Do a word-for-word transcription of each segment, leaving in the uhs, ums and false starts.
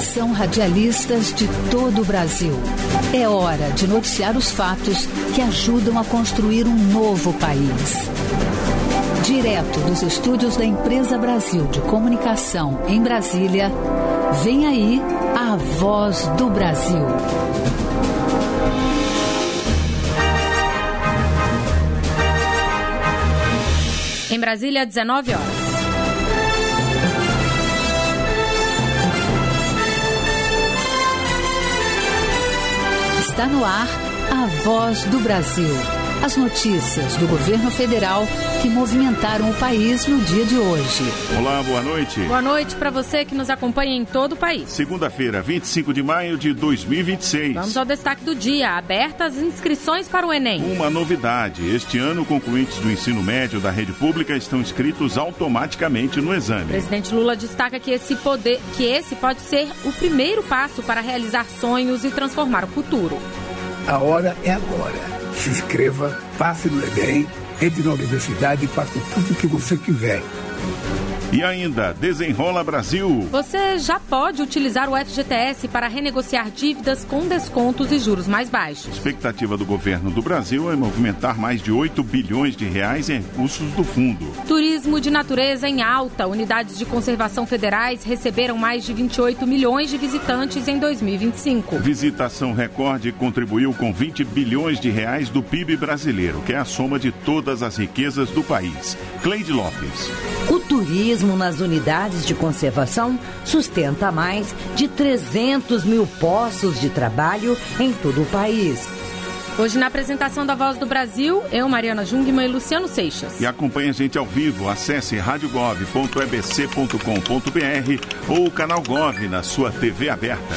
Atenção, radialistas de todo o Brasil. É hora de noticiar os fatos que ajudam a construir um novo país. Direto dos estúdios da Empresa Brasil de Comunicação em Brasília, vem aí a Voz do Brasil. Em Brasília, dezenove horas. Está no ar a Voz do Brasil. As notícias do governo federal que movimentaram o país no dia de hoje. Olá, boa noite. Boa noite para você que nos acompanha em todo o país. Segunda-feira, vinte e cinco de maio de dois mil e vinte e seis. Vamos ao destaque do dia. Abertas as inscrições para o Enem. Uma novidade. Este ano, concluintes do ensino médio da rede pública estão inscritos automaticamente no exame. O presidente Lula destaca que esse, poder, que esse pode ser o primeiro passo para realizar sonhos e transformar o futuro. A hora é agora. Se inscreva, passe no Enem, entre na universidade e faça tudo o que você quiser. E ainda, Desenrola Brasil. Você já pode utilizar o F G T S para renegociar dívidas com descontos e juros mais baixos. A expectativa do governo do Brasil é movimentar mais de oito bilhões de reais em recursos do fundo. Turismo de natureza em alta. Unidades de conservação federais receberam mais de vinte e oito milhões de visitantes em dois mil e vinte e cinco. Visitação recorde contribuiu com vinte bilhões de reais do P I B brasileiro, que é a soma de todas as riquezas do país. Cleide Lopes. O turismo nas unidades de conservação sustenta mais de trezentos mil postos de trabalho em todo o país. Hoje, na apresentação da Voz do Brasil, eu, Mariana Jungmann e Luciano Seixas. E acompanhe a gente ao vivo. Acesse rádio gov ponto e b c ponto com ponto b r ou o canal Gov na sua T V aberta.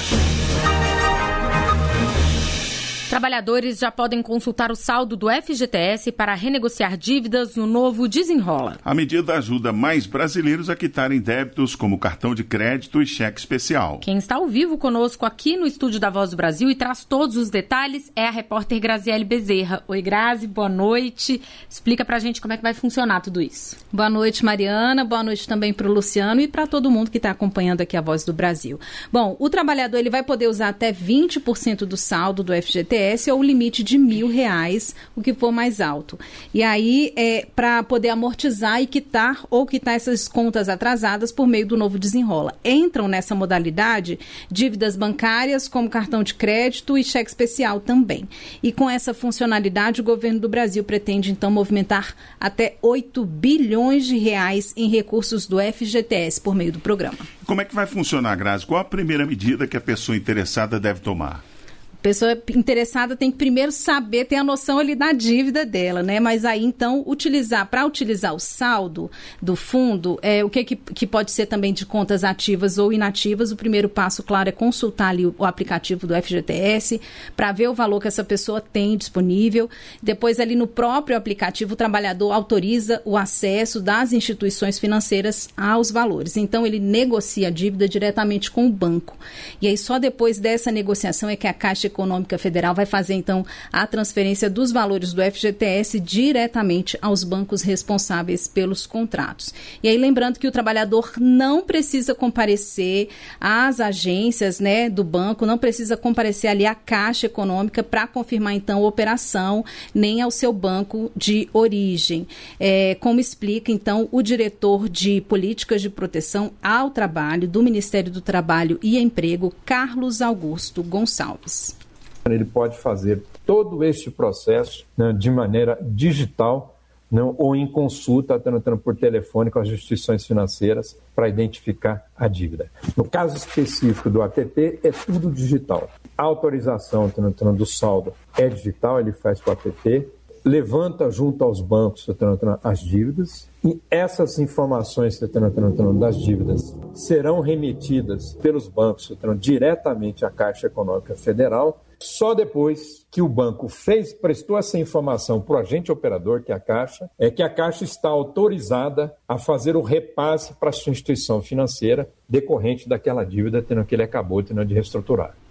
Trabalhadores já podem consultar o saldo do F G T S para renegociar dívidas no novo Desenrola. A medida ajuda mais brasileiros a quitarem débitos como cartão de crédito e cheque especial. Quem está ao vivo conosco aqui no estúdio da Voz do Brasil e traz todos os detalhes é a repórter Graziele Bezerra. Oi, Grazi, boa noite. Explica pra gente como é que vai funcionar tudo isso. Boa noite, Mariana. Boa noite também para o Luciano e para todo mundo que está acompanhando aqui a Voz do Brasil. Bom, o trabalhador ele vai poder usar até vinte por cento do saldo do F G T S ou o limite de mil reais, o que for mais alto. E aí, é para poder amortizar e quitar ou quitar essas contas atrasadas por meio do novo Desenrola. Entram nessa modalidade dívidas bancárias, como cartão de crédito e cheque especial também. E com essa funcionalidade, o governo do Brasil pretende, então, movimentar até oito bilhões de reais em recursos do F G T S por meio do programa. Como é que vai funcionar, Grazi? Qual a primeira medida que a pessoa interessada deve tomar? A pessoa interessada tem que primeiro saber, ter a noção ali da dívida dela, né? Mas aí, então, utilizar, para utilizar o saldo do fundo, é, o que, que, que pode ser também de contas ativas ou inativas, o primeiro passo, claro, é consultar ali o, o aplicativo do F G T S para ver o valor que essa pessoa tem disponível. Depois, ali no próprio aplicativo, o trabalhador autoriza o acesso das instituições financeiras aos valores. Então, ele negocia a dívida diretamente com o banco. E aí, só depois dessa negociação é que a Caixa Econômica Federal vai fazer, então, a transferência dos valores do F G T S diretamente aos bancos responsáveis pelos contratos. E aí, lembrando que o trabalhador não precisa comparecer às agências, né, do banco, não precisa comparecer ali à Caixa Econômica para confirmar, então, a operação, nem ao seu banco de origem. É, como explica, então, o diretor de Políticas de Proteção ao Trabalho do Ministério do Trabalho e Emprego, Carlos Augusto Gonçalves. Ele pode fazer todo este processo, né, de maneira digital, né, ou em consulta, tratando por telefone com as instituições financeiras para identificar a dívida. No caso específico do A T P, é tudo digital. A autorização tratando do saldo é digital, ele faz com o A T P, levanta junto aos bancos as dívidas e essas informações das dívidas serão remetidas pelos bancos diretamente à Caixa Econômica Federal. Só depois que o banco fez, prestou essa informação para o agente operador, que é a Caixa, é que a Caixa está autorizada a fazer o repasse para a sua instituição financeira decorrente daquela dívida que ele acabou de reestruturar.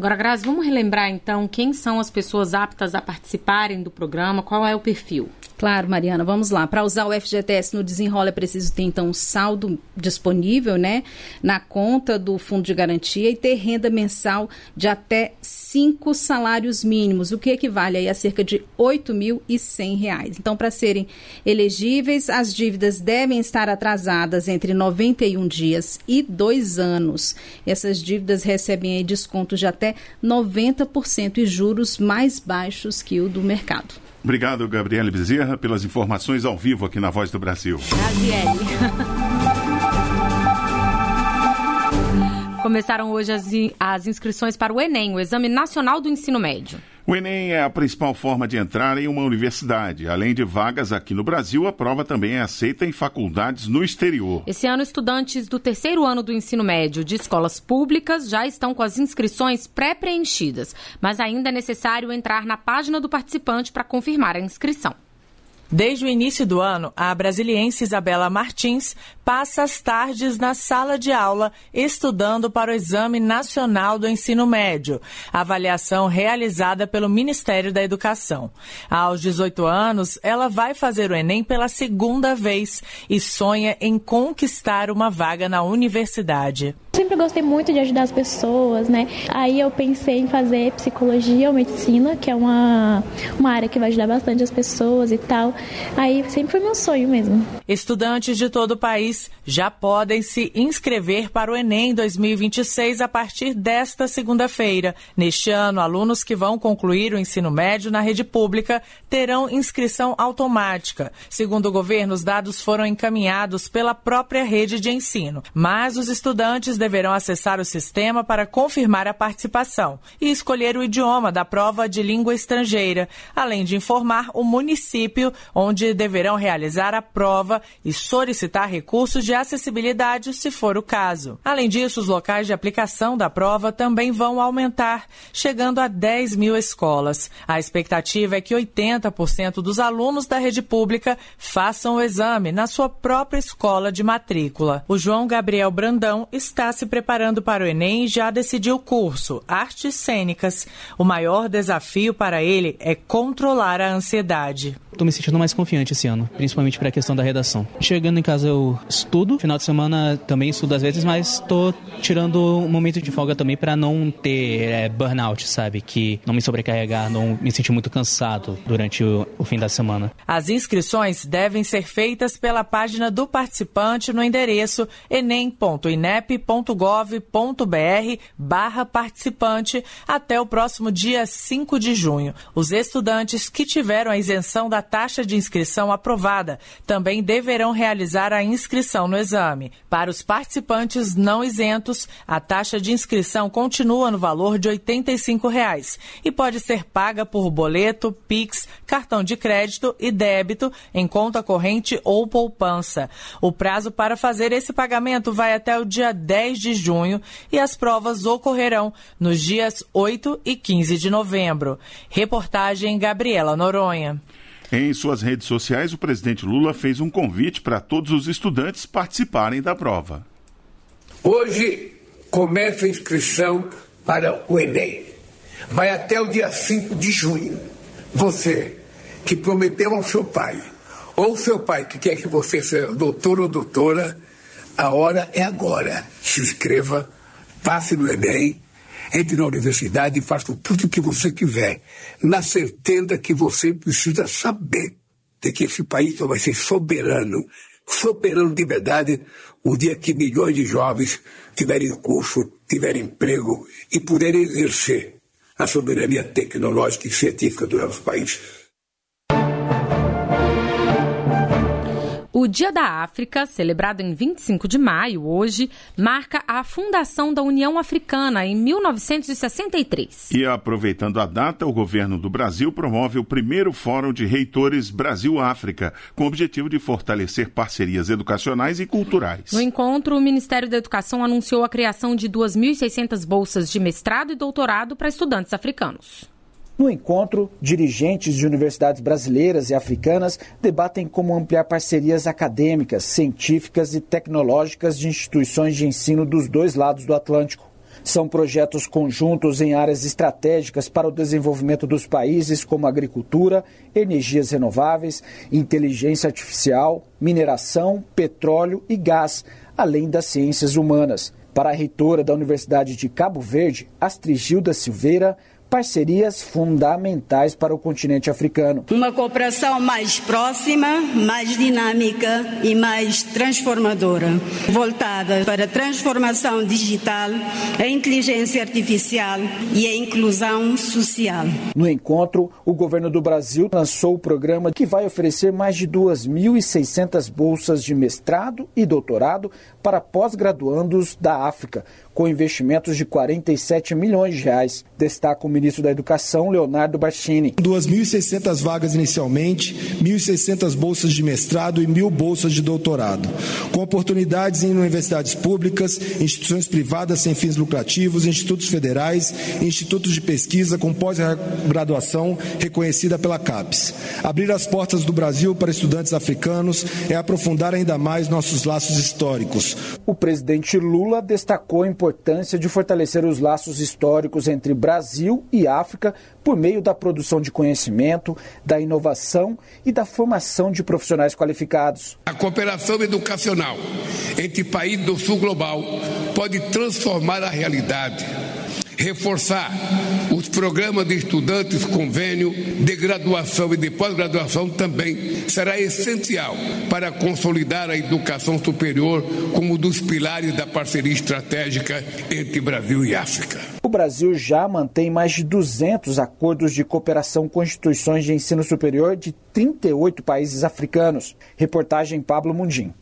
Agora, Grazi, vamos relembrar então quem são as pessoas aptas a participarem do programa, qual é o perfil? Claro, Mariana, vamos lá. Para usar o F G T S no Desenrola é preciso ter, então, um saldo disponível, né, na conta do Fundo de Garantia e ter renda mensal de até cinco salários mínimos, o que equivale aí a cerca de oito mil e cem reais. Então, para serem elegíveis, as dívidas devem estar atrasadas entre noventa e um dias e dois anos. Essas dívidas recebem aí descontos de até noventa por cento e juros mais baixos que o do mercado. Obrigado, Gabriele Bezerra, pelas informações ao vivo aqui na Voz do Brasil. Gabriele. Começaram hoje as, as inscrições para o Enem, o Exame Nacional do Ensino Médio. O Enem é a principal forma de entrar em uma universidade. Além de vagas aqui no Brasil, a prova também é aceita em faculdades no exterior. Esse ano, estudantes do terceiro ano do ensino médio de escolas públicas já estão com as inscrições pré-preenchidas, mas ainda é necessário entrar na página do participante para confirmar a inscrição. Desde o início do ano, a brasiliense Isabela Martins passa as tardes na sala de aula estudando para o Exame Nacional do Ensino Médio, avaliação realizada pelo Ministério da Educação. Aos dezoito anos, ela vai fazer o Enem pela segunda vez e sonha em conquistar uma vaga na universidade. Sempre gostei muito de ajudar as pessoas, né? Aí eu pensei em fazer psicologia ou medicina, que é uma, uma área que vai ajudar bastante as pessoas e tal. Aí sempre foi meu sonho mesmo. Estudantes de todo o país já podem se inscrever para o Enem dois mil e vinte e seis a partir desta segunda-feira. Neste ano, alunos que vão concluir o ensino médio na rede pública terão inscrição automática. Segundo o governo, os dados foram encaminhados pela própria rede de ensino, mas os estudantes deverão acessar o sistema para confirmar a participação e escolher o idioma da prova de língua estrangeira, além de informar o município onde deverão realizar a prova e solicitar recursos de acessibilidade, se for o caso. Além disso, os locais de aplicação da prova também vão aumentar, chegando a dez mil escolas. A expectativa é que oitenta por cento dos alunos da rede pública façam o exame na sua própria escola de matrícula. O João Gabriel Brandão está se preparando para o Enem e já decidiu o curso, Artes Cênicas. O maior desafio para ele é controlar a ansiedade. Estou me sentindo mais confiante esse ano, principalmente para a questão da redação. Chegando em casa eu estudo, final de semana também estudo às vezes, mas estou tirando um momento de folga também para não ter é, burnout, sabe? Que não me sobrecarregar, não me sentir muito cansado durante o, o fim da semana. As inscrições devem ser feitas pela página do participante no endereço enem ponto inep ponto gov ponto br barra participante até o próximo dia cinco de junho. Os estudantes que tiveram a isenção da taxa de inscrição aprovada também deverão realizar a inscrição no exame. Para os participantes não isentos, a taxa de inscrição continua no valor de oitenta e cinco reais e pode ser paga por boleto, Pix, cartão de crédito e débito em conta corrente ou poupança. O prazo para fazer esse pagamento vai até o dia dez de junho e as provas ocorrerão nos dias oito e quinze de novembro. Reportagem Gabriela Noronha. Em suas redes sociais, o presidente Lula fez um convite para todos os estudantes participarem da prova. Hoje começa a inscrição para o Enem. Vai até o dia cinco de junho. Você que prometeu ao seu pai, ou seu pai que quer que você seja doutor ou doutora, a hora é agora. Se inscreva, passe no Enem, entre na universidade e faça tudo o que você quiser, na certeza que você precisa saber de que esse país vai ser soberano, soberano de verdade, o dia que milhões de jovens tiverem curso, tiverem emprego e puderem exercer a soberania tecnológica e científica do nosso país. O Dia da África, celebrado em vinte e cinco de maio, hoje, marca a fundação da União Africana em mil novecentos e sessenta e três. E aproveitando a data, o governo do Brasil promove o primeiro Fórum de Reitores Brasil-África, com o objetivo de fortalecer parcerias educacionais e culturais. No encontro, o Ministério da Educação anunciou a criação de duas mil e seiscentas bolsas de mestrado e doutorado para estudantes africanos. No encontro, dirigentes de universidades brasileiras e africanas debatem como ampliar parcerias acadêmicas, científicas e tecnológicas de instituições de ensino dos dois lados do Atlântico. São projetos conjuntos em áreas estratégicas para o desenvolvimento dos países, como agricultura, energias renováveis, inteligência artificial, mineração, petróleo e gás, além das ciências humanas. Para a reitora da Universidade de Cabo Verde, Astrigilda Silveira, parcerias fundamentais para o continente africano. Uma cooperação mais próxima, mais dinâmica e mais transformadora, voltada para a transformação digital, a inteligência artificial e a inclusão social. No encontro, o governo do Brasil lançou o programa que vai oferecer mais de duas mil e seiscentas bolsas de mestrado e doutorado para pós-graduandos da África, com investimentos de quarenta e sete milhões de reais. Destaca o ministro da Educação, Leonardo Barchini. duas mil e seiscentas vagas inicialmente, mil e seiscentas bolsas de mestrado e mil bolsas de doutorado, com oportunidades em universidades públicas, instituições privadas sem fins lucrativos, institutos federais, institutos de pesquisa com pós-graduação reconhecida pela CAPES. Abrir as portas do Brasil para estudantes africanos é aprofundar ainda mais nossos laços históricos. O presidente Lula destacou a importância de fortalecer os laços históricos entre Brasil e África por meio da produção de conhecimento, da inovação e da formação de profissionais qualificados. A cooperação educacional entre países do sul global pode transformar a realidade, reforçar os programas de estudantes, convênio de graduação e de pós-graduação também será essencial para consolidar a educação superior como um dos pilares da parceria estratégica entre Brasil e África. O Brasil já mantém mais de duzentos acordos de cooperação com instituições de ensino superior de trinta e oito países africanos. Reportagem Pablo Mundim.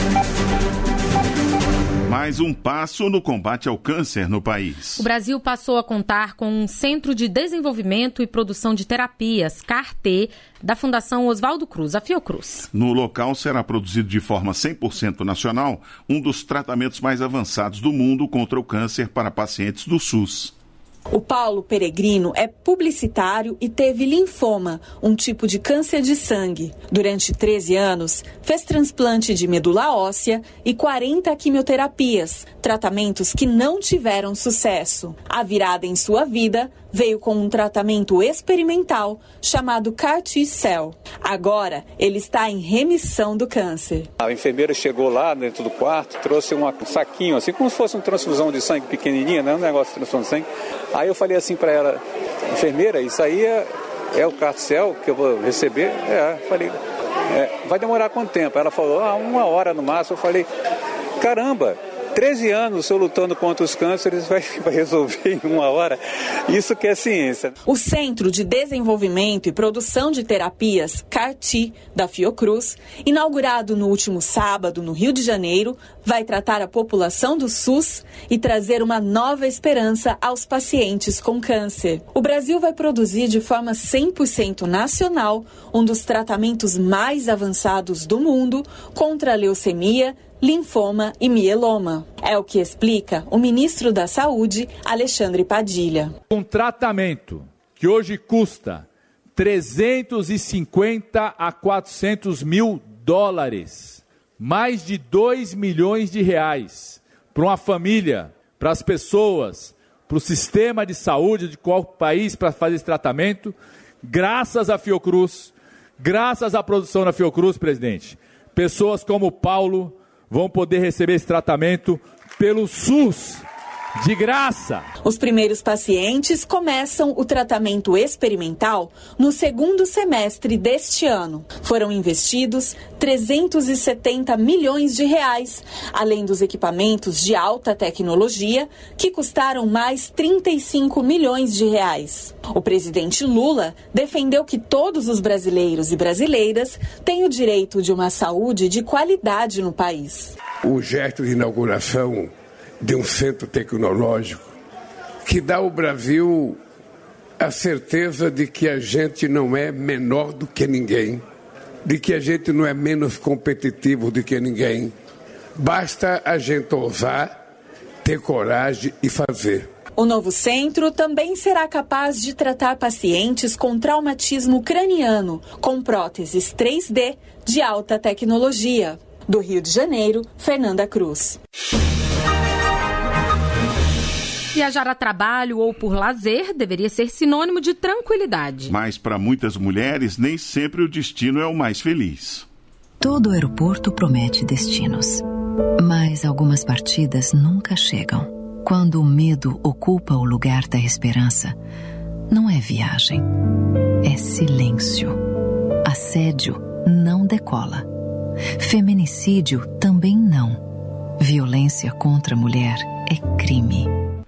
Mais um passo no combate ao câncer no país. O Brasil passou a contar com um Centro de Desenvolvimento e Produção de Terapias, C A R T, da Fundação Oswaldo Cruz, a Fiocruz. No local será produzido de forma cem por cento nacional um dos tratamentos mais avançados do mundo contra o câncer para pacientes do SUS. O Paulo Peregrino é publicitário e teve linfoma, um tipo de câncer de sangue. Durante treze anos, fez transplante de medula óssea e quarenta quimioterapias, tratamentos que não tiveram sucesso. A virada em sua vida veio com um tratamento experimental chamado C A R T-Cell. Agora, ele está em remissão do câncer. A enfermeira chegou lá dentro do quarto, trouxe um saquinho, assim como se fosse uma transfusão de sangue pequenininha, né? Um negócio de transfusão de sangue. Aí eu falei assim para ela, enfermeira, isso aí é, é o C A R T-Cell que eu vou receber? É, falei, é, vai demorar quanto tempo? Ela falou, ah, uma hora no máximo. Eu falei, caramba, treze anos eu lutando contra os cânceres, vai resolver em uma hora. Isso que é ciência. O Centro de Desenvolvimento e Produção de Terapias, C A R T, da Fiocruz, inaugurado no último sábado no Rio de Janeiro, vai tratar a população do SUS e trazer uma nova esperança aos pacientes com câncer. O Brasil vai produzir de forma cem por cento nacional um dos tratamentos mais avançados do mundo contra a leucemia, linfoma e mieloma. É o que explica o ministro da Saúde, Alexandre Padilha. Um tratamento que hoje custa trezentos e cinquenta a quatrocentos mil dólares, mais de dois milhões de reais, para uma família, para as pessoas, para o sistema de saúde de qual país para fazer esse tratamento, graças à Fiocruz, graças à produção da Fiocruz, presidente, pessoas como o Paulo vão poder receber esse tratamento pelo SUS, de graça. Os primeiros pacientes começam o tratamento experimental no segundo semestre deste ano. Foram investidos trezentos e setenta milhões de reais, além dos equipamentos de alta tecnologia, que custaram mais trinta e cinco milhões de reais. O presidente Lula defendeu que todos os brasileiros e brasileiras têm o direito de uma saúde de qualidade no país. O gesto de inauguração de um centro tecnológico que dá ao Brasil a certeza de que a gente não é menor do que ninguém, de que a gente não é menos competitivo do que ninguém. Basta a gente ousar, ter coragem e fazer. O novo centro também será capaz de tratar pacientes com traumatismo craniano, com próteses três D de alta tecnologia. Do Rio de Janeiro, Fernanda Cruz. Viajar a trabalho ou por lazer deveria ser sinônimo de tranquilidade. Mas para muitas mulheres, nem sempre o destino é o mais feliz. Todo aeroporto promete destinos, mas algumas partidas nunca chegam. Quando o medo ocupa o lugar da esperança, não é viagem, é silêncio. Assédio não decola. Feminicídio também não. Violência contra a mulher é crime.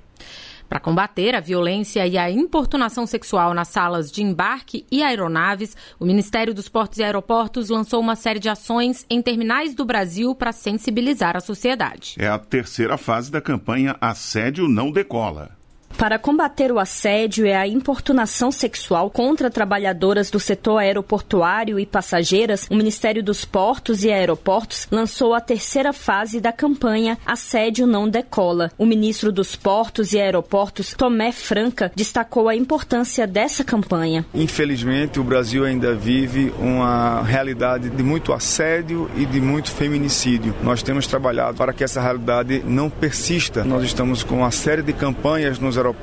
Para combater a violência e a importunação sexual nas salas de embarque e aeronaves, o Ministério dos Portos e Aeroportos lançou uma série de ações em terminais do Brasil para sensibilizar a sociedade. É a terceira fase da campanha Assédio Não Decola. Para combater o assédio e a importunação sexual contra trabalhadoras do setor aeroportuário e passageiras, o Ministério dos Portos e Aeroportos lançou a terceira fase da campanha Assédio Não Decola. O ministro dos Portos e Aeroportos, Tomé Franca, destacou a importância dessa campanha. Infelizmente, o Brasil ainda vive uma realidade de muito assédio e de muito feminicídio. Nós temos trabalhado para que essa realidade não persista. Nós estamos com uma série de campanhas nos aeroportos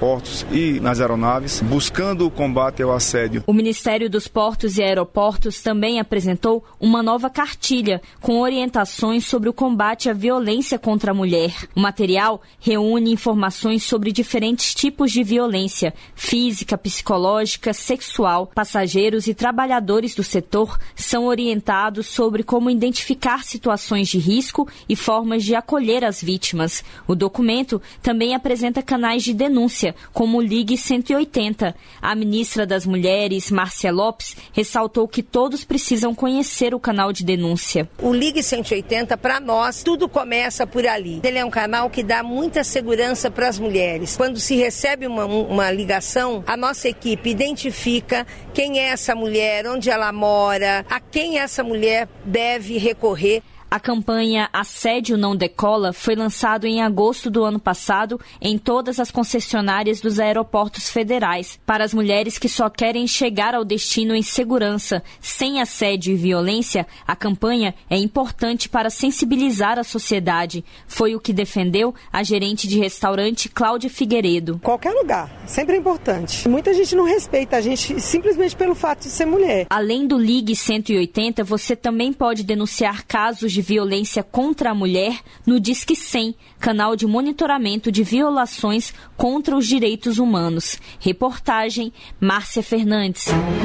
e nas aeronaves, buscando o combate ao assédio. O Ministério dos Portos e Aeroportos também apresentou uma nova cartilha com orientações sobre o combate à violência contra a mulher. O material reúne informações sobre diferentes tipos de violência, física, psicológica, sexual. Passageiros e trabalhadores do setor são orientados sobre como identificar situações de risco e formas de acolher as vítimas. O documento também apresenta canais de denúncia, como o Ligue cento e oitenta. A ministra das Mulheres, Márcia Lopes, ressaltou que todos precisam conhecer o canal de denúncia. O Ligue cento e oitenta, para nós, tudo começa por ali. Ele é um canal que dá muita segurança para as mulheres. Quando se recebe uma, uma ligação, a nossa equipe identifica quem é essa mulher, onde ela mora, a quem essa mulher deve recorrer. A campanha Assédio Não Decola foi lançado em agosto do ano passado em todas as concessionárias dos aeroportos federais. Para as mulheres que só querem chegar ao destino em segurança, sem assédio e violência, a campanha é importante para sensibilizar a sociedade. Foi o que defendeu a gerente de restaurante Cláudia Figueiredo. Qualquer lugar, sempre é importante. Muita gente não respeita a gente simplesmente pelo fato de ser mulher. Além do Ligue cento e oitenta, você também pode denunciar casos de de violência contra a mulher no Disque cem, canal de monitoramento de violações contra os direitos humanos. Reportagem Márcia Fernandes.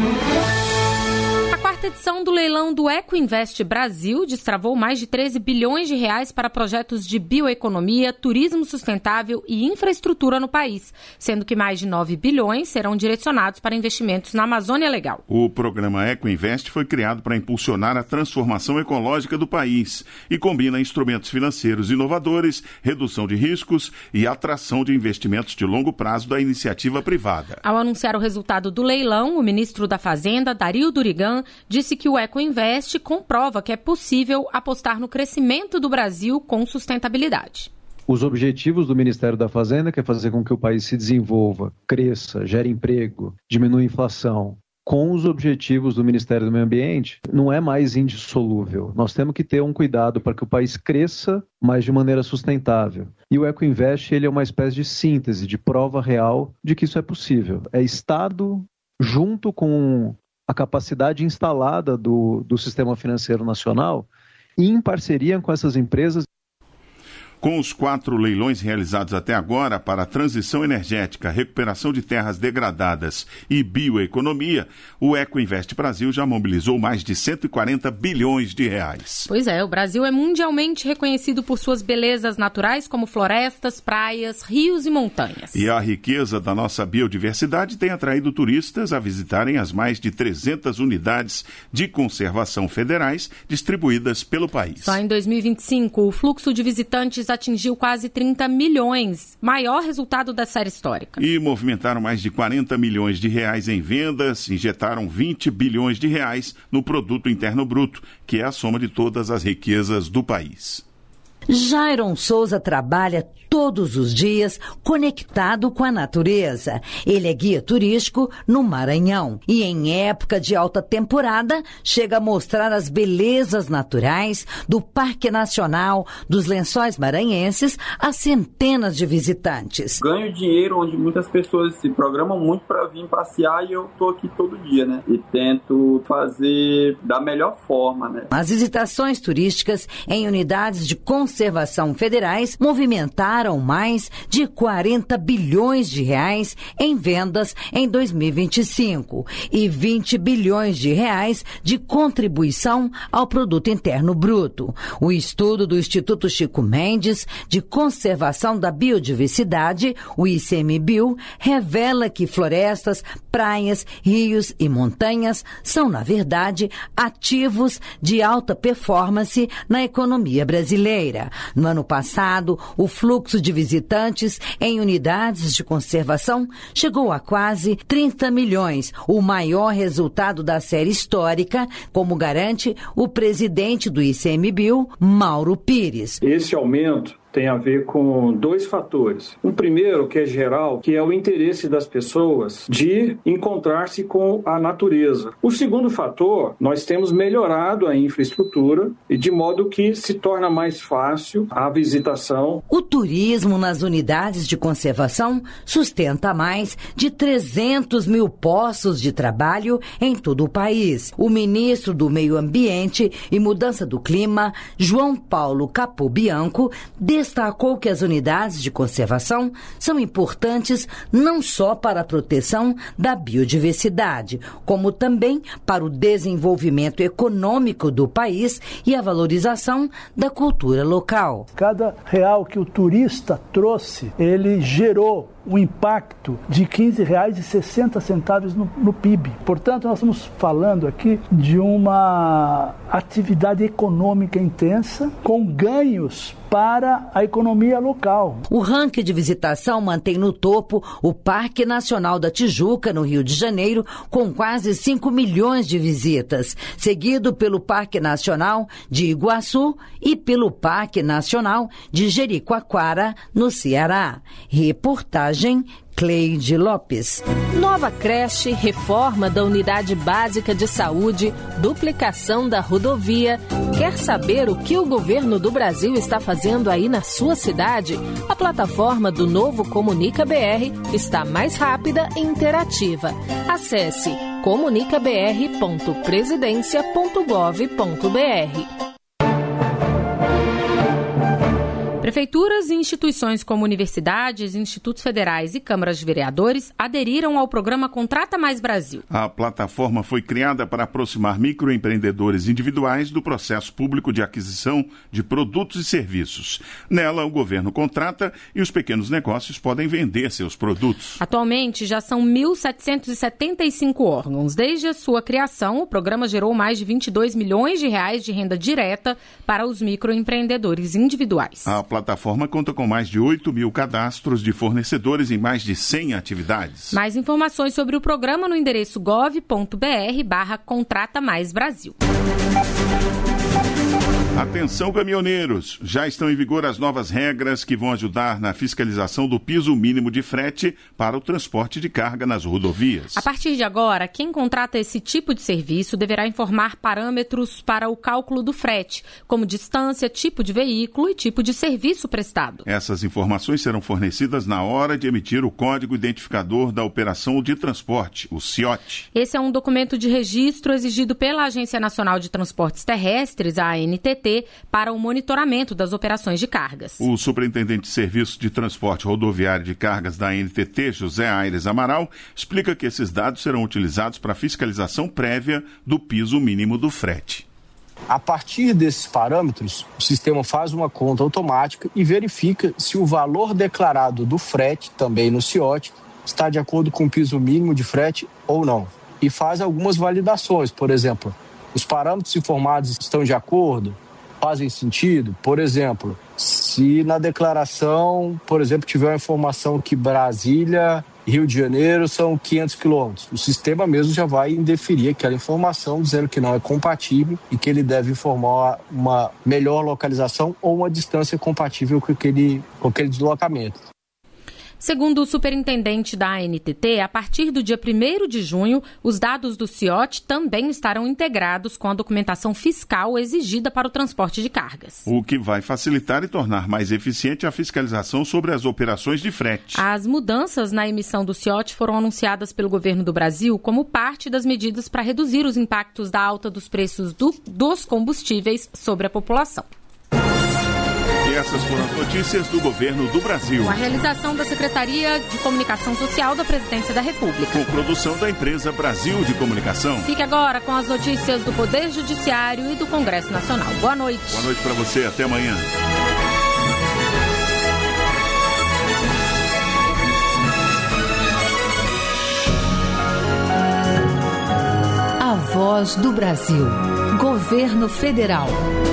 A quarta edição do leilão do Ecoinvest Brasil destravou mais de treze bilhões de reais para projetos de bioeconomia, turismo sustentável e infraestrutura no país, sendo que mais de nove bilhões serão direcionados para investimentos na Amazônia Legal. O programa Ecoinvest foi criado para impulsionar a transformação ecológica do país e combina instrumentos financeiros inovadores, redução de riscos e atração de investimentos de longo prazo da iniciativa privada. Ao anunciar o resultado do leilão, o ministro da Fazenda, Dario Durigan, disse que o Ecoinvest comprova que é possível apostar no crescimento do Brasil com sustentabilidade. Os objetivos do Ministério da Fazenda, que é fazer com que o país se desenvolva, cresça, gere emprego, diminua a inflação, com os objetivos do Ministério do Meio Ambiente, não é mais indissolúvel. Nós temos que ter um cuidado para que o país cresça, mas de maneira sustentável. E o Ecoinvest, ele é uma espécie de síntese, de prova real de que isso é possível. É Estado junto com a capacidade instalada do, do sistema financeiro nacional e em parceria com essas empresas. Com os quatro leilões realizados até agora para a transição energética, recuperação de terras degradadas e bioeconomia, o Ecoinvest Brasil já mobilizou mais de cento e quarenta bilhões de reais. Pois é, o Brasil é mundialmente reconhecido por suas belezas naturais como florestas, praias, rios e montanhas. E a riqueza da nossa biodiversidade tem atraído turistas a visitarem as mais de trezentas unidades de conservação federais distribuídas pelo país. Só em dois mil e vinte e cinco, o fluxo de visitantes atingiu quase trinta milhões, maior resultado da série histórica. E movimentaram mais de quarenta milhões de reais em vendas, injetaram vinte bilhões de reais no produto interno bruto, que é a soma de todas as riquezas do país. Jairon Souza trabalha todos os dias conectado com a natureza. Ele é guia turístico no Maranhão e em época de alta temporada chega a mostrar as belezas naturais do Parque Nacional dos Lençóis Maranhenses a centenas de visitantes. Ganho dinheiro onde muitas pessoas se programam muito para vir passear e eu tô aqui todo dia, né? E tento fazer da melhor forma, né? As visitações turísticas em unidades de conservação federais movimentaram mais de quarenta bilhões de reais em vendas em dois mil e vinte e cinco e vinte bilhões de reais de contribuição ao Produto Interno Bruto. O estudo do Instituto Chico Mendes de Conservação da Biodiversidade, o I C M B I O, revela que florestas, praias, rios e montanhas são, na verdade, ativos de alta performance na economia brasileira. No ano passado, o fluxo de visitantes em unidades de conservação chegou a quase trinta milhões, o maior resultado da série histórica, como garante o presidente do I C M B I O, Mauro Pires. Esse aumento tem a ver com dois fatores. Um primeiro, que é geral, que é o interesse das pessoas de encontrar-se com a natureza. O segundo fator, nós temos melhorado a infraestrutura e de modo que se torna mais fácil a visitação. O turismo nas unidades de conservação sustenta mais de trezentos mil postos de trabalho em todo o país. O ministro do Meio Ambiente e Mudança do Clima, João Paulo Capobianco, destacou que as unidades de conservação são importantes não só para a proteção da biodiversidade, como também para o desenvolvimento econômico do país e a valorização da cultura local. Cada real que o turista trouxe, ele gerou um impacto de quinze reais e sessenta centavos no, no P I B. Portanto, nós estamos falando aqui de uma atividade econômica intensa com ganhos para a economia local. O ranking de visitação mantém no topo o Parque Nacional da Tijuca, no Rio de Janeiro, com quase cinco milhões de visitas, seguido pelo Parque Nacional de Iguaçu e pelo Parque Nacional de Jericoacoara, no Ceará. Reportagem Cleide Lopes. Nova creche, reforma da unidade básica de saúde, duplicação da rodovia. Quer saber o que o governo do Brasil está fazendo aí na sua cidade? A plataforma do Novo Comunica B R está mais rápida e interativa. Acesse comunica b r ponto presidencia ponto gov ponto b r. Prefeituras e instituições como universidades, institutos federais e câmaras de vereadores aderiram ao programa Contrata Mais Brasil. A plataforma foi criada para aproximar microempreendedores individuais do processo público de aquisição de produtos e serviços. Nela, o governo contrata e os pequenos negócios podem vender seus produtos. Atualmente, já são mil setecentos e setenta e cinco órgãos. Desde a sua criação, o programa gerou mais de vinte e dois milhões de reais de renda direta para os microempreendedores individuais. A A plataforma conta com mais de oito mil cadastros de fornecedores em mais de cem atividades. Mais informações sobre o programa no endereço gov ponto b r barra Contrata Mais Brasil. Atenção, caminhoneiros! Já estão em vigor as novas regras que vão ajudar na fiscalização do piso mínimo de frete para o transporte de carga nas rodovias. A partir de agora, quem contrata esse tipo de serviço deverá informar parâmetros para o cálculo do frete, como distância, tipo de veículo e tipo de serviço prestado. Essas informações serão fornecidas na hora de emitir o Código Identificador da Operação de Transporte, o C I O T. Esse é um documento de registro exigido pela Agência Nacional de Transportes Terrestres, a A N T T, para o monitoramento das operações de cargas. O superintendente de Serviço de Transporte Rodoviário de Cargas da A N T T, José Aires Amaral, explica que esses dados serão utilizados para a fiscalização prévia do piso mínimo do frete. A partir desses parâmetros, o sistema faz uma conta automática e verifica se o valor declarado do frete, também no C I O T, está de acordo com o piso mínimo de frete ou não. E faz algumas validações, por exemplo, os parâmetros informados estão de acordo, fazem sentido. Por exemplo, se na declaração, por exemplo, tiver uma informação que Brasília Rio de Janeiro são quinhentos quilômetros. O sistema mesmo já vai indeferir aquela informação, dizendo que não é compatível e que ele deve informar uma melhor localização ou uma distância compatível com aquele, com aquele deslocamento. Segundo o superintendente da A N T T, a partir do dia primeiro de junho, os dados do C I O T também estarão integrados com a documentação fiscal exigida para o transporte de cargas. O que vai facilitar e tornar mais eficiente a fiscalização sobre as operações de frete. As mudanças na emissão do C I O T foram anunciadas pelo governo do Brasil como parte das medidas para reduzir os impactos da alta dos preços do, dos combustíveis sobre a população. E essas foram as notícias do governo do Brasil. Com a realização da Secretaria de Comunicação Social da Presidência da República. Com produção da empresa Brasil de Comunicação. Fique agora com as notícias do Poder Judiciário e do Congresso Nacional. Boa noite. Boa noite para você. Até amanhã. A Voz do Brasil. Governo Federal.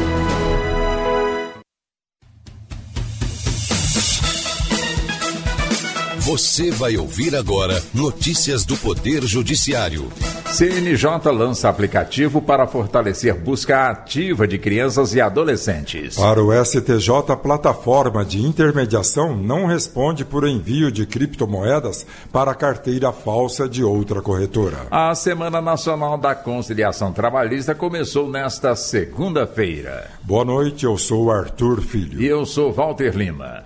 Você vai ouvir agora notícias do Poder Judiciário. C N J lança aplicativo para fortalecer busca ativa de crianças e adolescentes. Para o S T J, a plataforma de intermediação não responde por envio de criptomoedas para carteira falsa de outra corretora. A Semana Nacional da Conciliação Trabalhista começou nesta segunda-feira. Boa noite, eu sou Arthur Filho. E eu sou Walter Lima.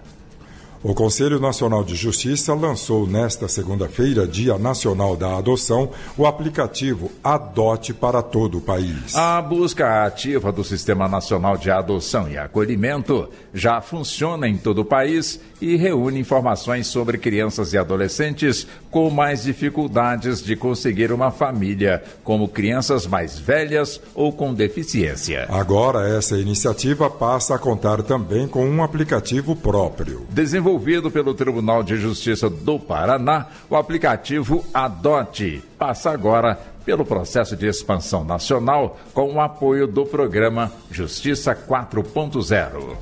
O Conselho Nacional de Justiça lançou nesta segunda-feira, Dia Nacional da Adoção, o aplicativo Adote para todo o país. A busca ativa do Sistema Nacional de Adoção e Acolhimento já funciona em todo o país e reúne informações sobre crianças e adolescentes com mais dificuldades de conseguir uma família, como crianças mais velhas ou com deficiência. Agora, essa iniciativa passa a contar também com um aplicativo próprio. Desenvolvido pelo Tribunal de Justiça do Paraná, o aplicativo Adote passa agora pelo processo de expansão nacional com o apoio do programa Justiça quatro ponto zero.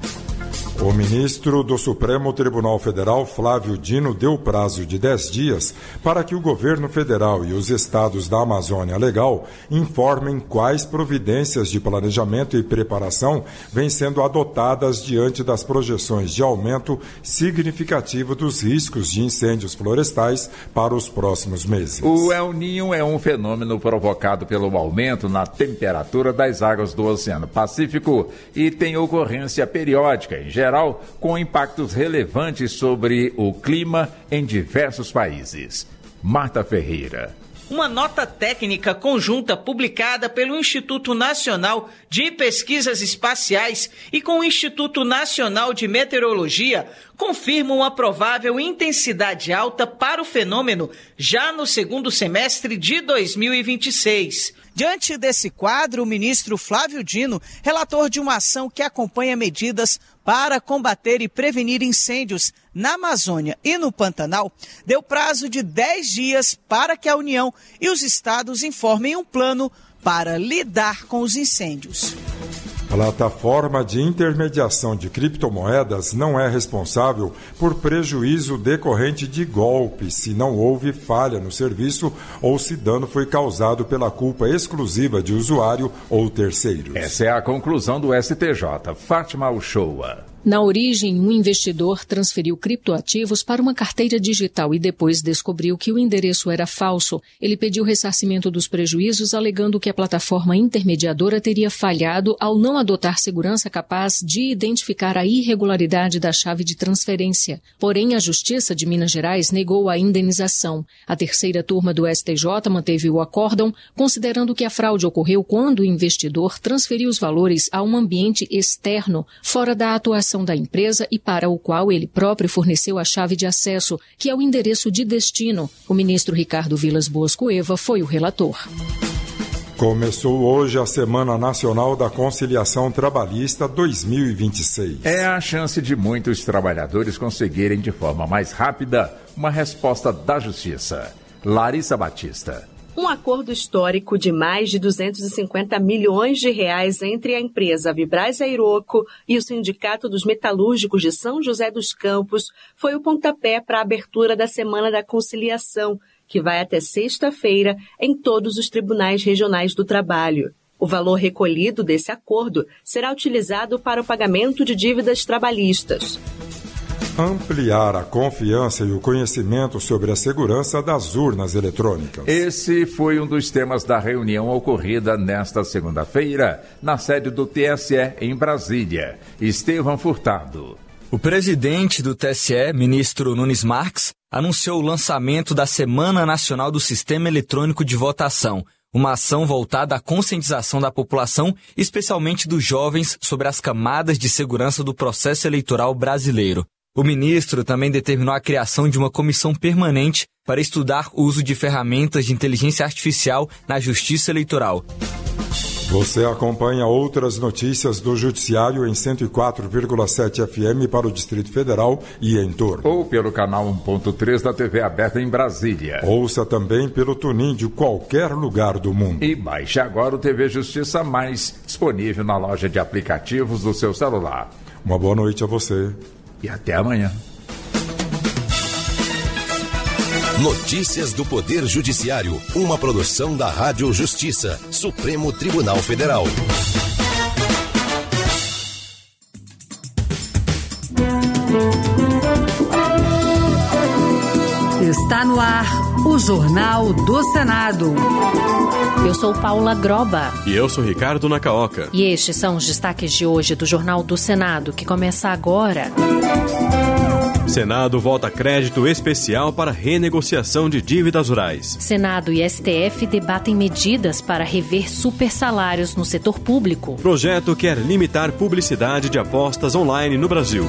O ministro do Supremo Tribunal Federal, Flávio Dino, deu prazo de dez dias para que o governo federal e os estados da Amazônia Legal informem quais providências de planejamento e preparação vêm sendo adotadas diante das projeções de aumento significativo dos riscos de incêndios florestais para os próximos meses. O El Niño é um fenômeno provocado pelo aumento na temperatura das águas do Oceano Pacífico e tem ocorrência periódica, em geral, com impactos relevantes sobre o clima em diversos países. Marta Ferreira. Uma nota técnica conjunta publicada pelo Instituto Nacional de Pesquisas Espaciais e com o Instituto Nacional de Meteorologia confirma uma provável intensidade alta para o fenômeno já no segundo semestre de dois mil e vinte e seis. Diante desse quadro, o ministro Flávio Dino, relator de uma ação que acompanha medidas para combater e prevenir incêndios na Amazônia e no Pantanal, deu prazo de dez dias para que a União e os estados informem um plano para lidar com os incêndios. A plataforma de intermediação de criptomoedas não é responsável por prejuízo decorrente de golpe, se não houve falha no serviço ou se dano foi causado pela culpa exclusiva de usuário ou terceiros. Essa é a conclusão do S T J. Fátima Uchoa. Na origem, um investidor transferiu criptoativos para uma carteira digital e depois descobriu que o endereço era falso. Ele pediu ressarcimento dos prejuízos, alegando que a plataforma intermediadora teria falhado ao não adotar segurança capaz de identificar a irregularidade da chave de transferência. Porém, a Justiça de Minas Gerais negou a indenização. A terceira turma do S T J manteve o acórdão, considerando que a fraude ocorreu quando o investidor transferiu os valores a um ambiente externo, fora da atuação da empresa e para o qual ele próprio forneceu a chave de acesso, que é o endereço de destino. O ministro Ricardo Vilas Boas Cueva foi o relator. Começou hoje a Semana Nacional da Conciliação Trabalhista dois mil e vinte e seis. É a chance de muitos trabalhadores conseguirem de forma mais rápida uma resposta da Justiça. Larissa Batista. Um acordo histórico de mais de duzentos e cinquenta milhões de reais entre a empresa Vibraz Aeroco e o Sindicato dos Metalúrgicos de São José dos Campos foi o pontapé para a abertura da Semana da Conciliação, que vai até sexta-feira em todos os tribunais regionais do trabalho. O valor recolhido desse acordo será utilizado para o pagamento de dívidas trabalhistas. Ampliar a confiança e o conhecimento sobre a segurança das urnas eletrônicas. Esse foi um dos temas da reunião ocorrida nesta segunda-feira, na sede do T S E em Brasília. Estevão Furtado. O presidente do T S E, ministro Nunes Marques, anunciou o lançamento da Semana Nacional do Sistema Eletrônico de Votação, uma ação voltada à conscientização da população, especialmente dos jovens, sobre as camadas de segurança do processo eleitoral brasileiro. O ministro também determinou a criação de uma comissão permanente para estudar o uso de ferramentas de inteligência artificial na justiça eleitoral. Você acompanha outras notícias do Judiciário em cento e quatro vírgula sete F M para o Distrito Federal e em torno. Ou pelo canal um ponto três da T V aberta em Brasília. Ouça também pelo TuneIn de qualquer lugar do mundo. E baixe agora o T V Justiça Mais, disponível na loja de aplicativos do seu celular. Uma boa noite a você. E até amanhã. Notícias do Poder Judiciário, uma produção da Rádio Justiça, Supremo Tribunal Federal. Está no ar o Jornal do Senado. Eu sou Paula Groba. E eu sou Ricardo Nacaoca. E estes são os destaques de hoje do Jornal do Senado, que começa agora. Senado vota crédito especial para renegociação de dívidas rurais. Senado e S T F debatem medidas para rever supersalários no setor público. Projeto quer limitar publicidade de apostas online no Brasil.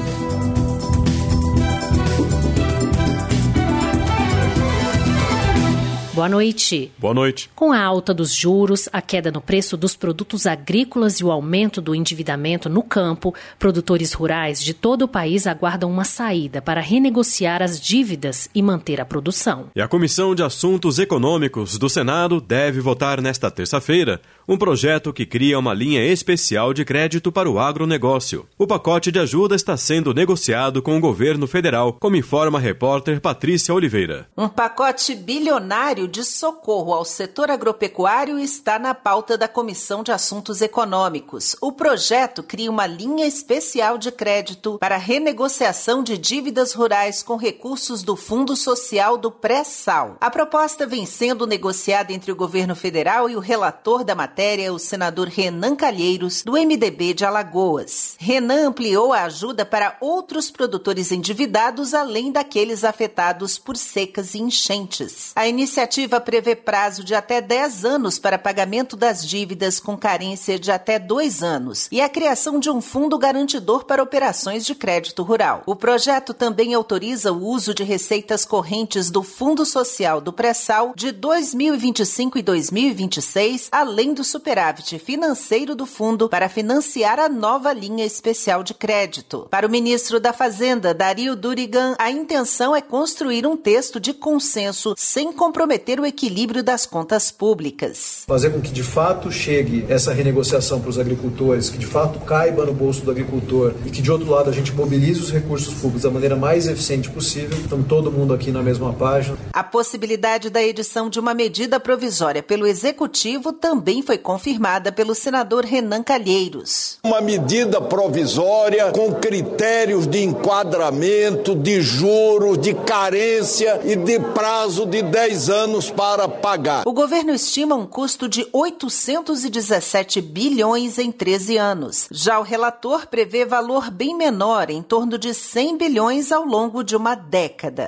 Boa noite. Boa noite. Com a alta dos juros, a queda no preço dos produtos agrícolas e o aumento do endividamento no campo, produtores rurais de todo o país aguardam uma saída para renegociar as dívidas e manter a produção. E a Comissão de Assuntos Econômicos do Senado deve votar nesta terça-feira um projeto que cria uma linha especial de crédito para o agronegócio. O pacote de ajuda está sendo negociado com o governo federal, como informa a repórter Patrícia Oliveira. Um pacote bilionário de socorro ao setor agropecuário está na pauta da Comissão de Assuntos Econômicos. O projeto cria uma linha especial de crédito para renegociação de dívidas rurais com recursos do Fundo Social do Pré-Sal. A proposta vem sendo negociada entre o governo federal e o relator da matéria, o senador Renan Calheiros, do M D B de Alagoas. Renan ampliou a ajuda para outros produtores endividados, além daqueles afetados por secas e enchentes. A iniciativa A iniciativa prevê prazo de até dez anos para pagamento das dívidas com carência de até dois anos e a criação de um fundo garantidor para operações de crédito rural. O projeto também autoriza o uso de receitas correntes do Fundo Social do Pré-Sal de dois mil e vinte e cinco e dois mil e vinte e seis, além do superávit financeiro do fundo para financiar a nova linha especial de crédito. Para o ministro da Fazenda, Dario Durigan, a intenção é construir um texto de consenso sem comprometer o equilíbrio das contas públicas. Fazer com que de fato chegue essa renegociação para os agricultores, que de fato caiba no bolso do agricultor e que de outro lado a gente mobilize os recursos públicos da maneira mais eficiente possível. Estamos todo mundo aqui na mesma página. A possibilidade da edição de uma medida provisória pelo Executivo também foi confirmada pelo senador Renan Calheiros. Uma medida provisória com critérios de enquadramento, de juros, de carência e de prazo de dez anos para pagar. O governo estima um custo de oitocentos e dezessete bilhões em treze anos. Já o relator prevê valor bem menor, em torno de cem bilhões ao longo de uma década.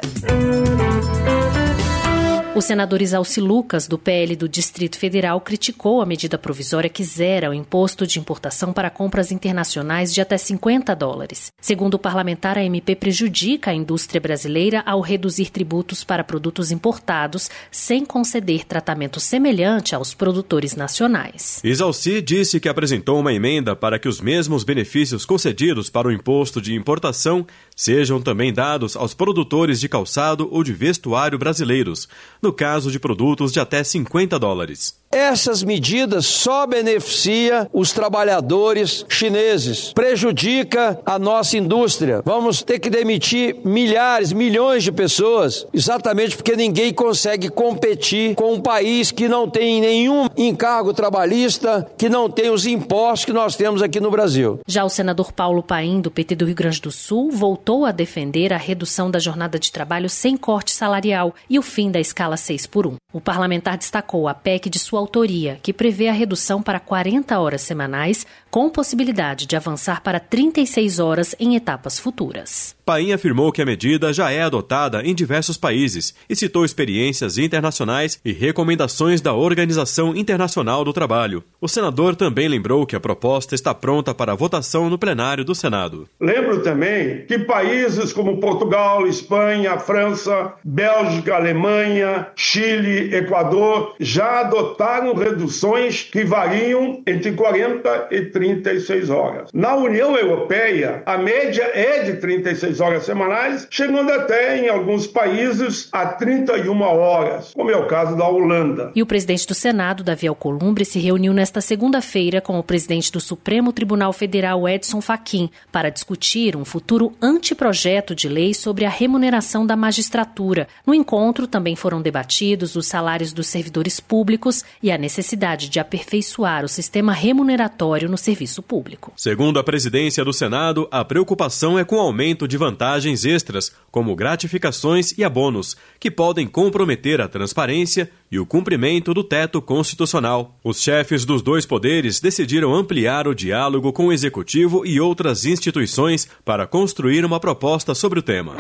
O senador Isalci Lucas, do P L do Distrito Federal, criticou a medida provisória que zera o imposto de importação para compras internacionais de até cinquenta dólares. Segundo o parlamentar, a M P prejudica a indústria brasileira ao reduzir tributos para produtos importados, sem conceder tratamento semelhante aos produtores nacionais. Isalci disse que apresentou uma emenda para que os mesmos benefícios concedidos para o imposto de importação sejam também dados aos produtores de calçado ou de vestuário brasileiros. no caso de produtos de até cinquenta dólares. Essas medidas só beneficiam os trabalhadores chineses, prejudica a nossa indústria. Vamos ter que demitir milhares, milhões de pessoas, exatamente porque ninguém consegue competir com um país que não tem nenhum encargo trabalhista, que não tem os impostos que nós temos aqui no Brasil. Já o senador Paulo Paim, do P T do Rio Grande do Sul, voltou a defender a redução da jornada de trabalho sem corte salarial e o fim da escala seis por um. O parlamentar destacou a P E C de sua autoria, que prevê a redução para quarenta horas semanais, com possibilidade de avançar para trinta e seis horas em etapas futuras. Paim afirmou que a medida já é adotada em diversos países e citou experiências internacionais e recomendações da Organização Internacional do Trabalho. O senador também lembrou que a proposta está pronta para votação no plenário do Senado. Lembro também que países como Portugal, Espanha, França, Bélgica, Alemanha, Chile, Equador já adotaram reduções que variam entre quarenta e trinta e seis horas. Na União Europeia, a média é de trinta e seis horas semanais, chegando até, em alguns países, a trinta e uma horas, como é o caso da Holanda. E o presidente do Senado, Davi Alcolumbre, se reuniu nesta segunda-feira com o presidente do Supremo Tribunal Federal, Edson Fachin, para discutir um futuro anteprojeto de lei sobre a remuneração da magistratura. No encontro também foram debatidos os salários dos servidores públicos e a necessidade de aperfeiçoar o sistema remuneratório no serviço público. Segundo a presidência do Senado, a preocupação é com o aumento de vantagens extras, como gratificações e abonos, que podem comprometer a transparência e o cumprimento do teto constitucional. Os chefes dos dois poderes decidiram ampliar o diálogo com o Executivo e outras instituições para construir uma proposta sobre o tema.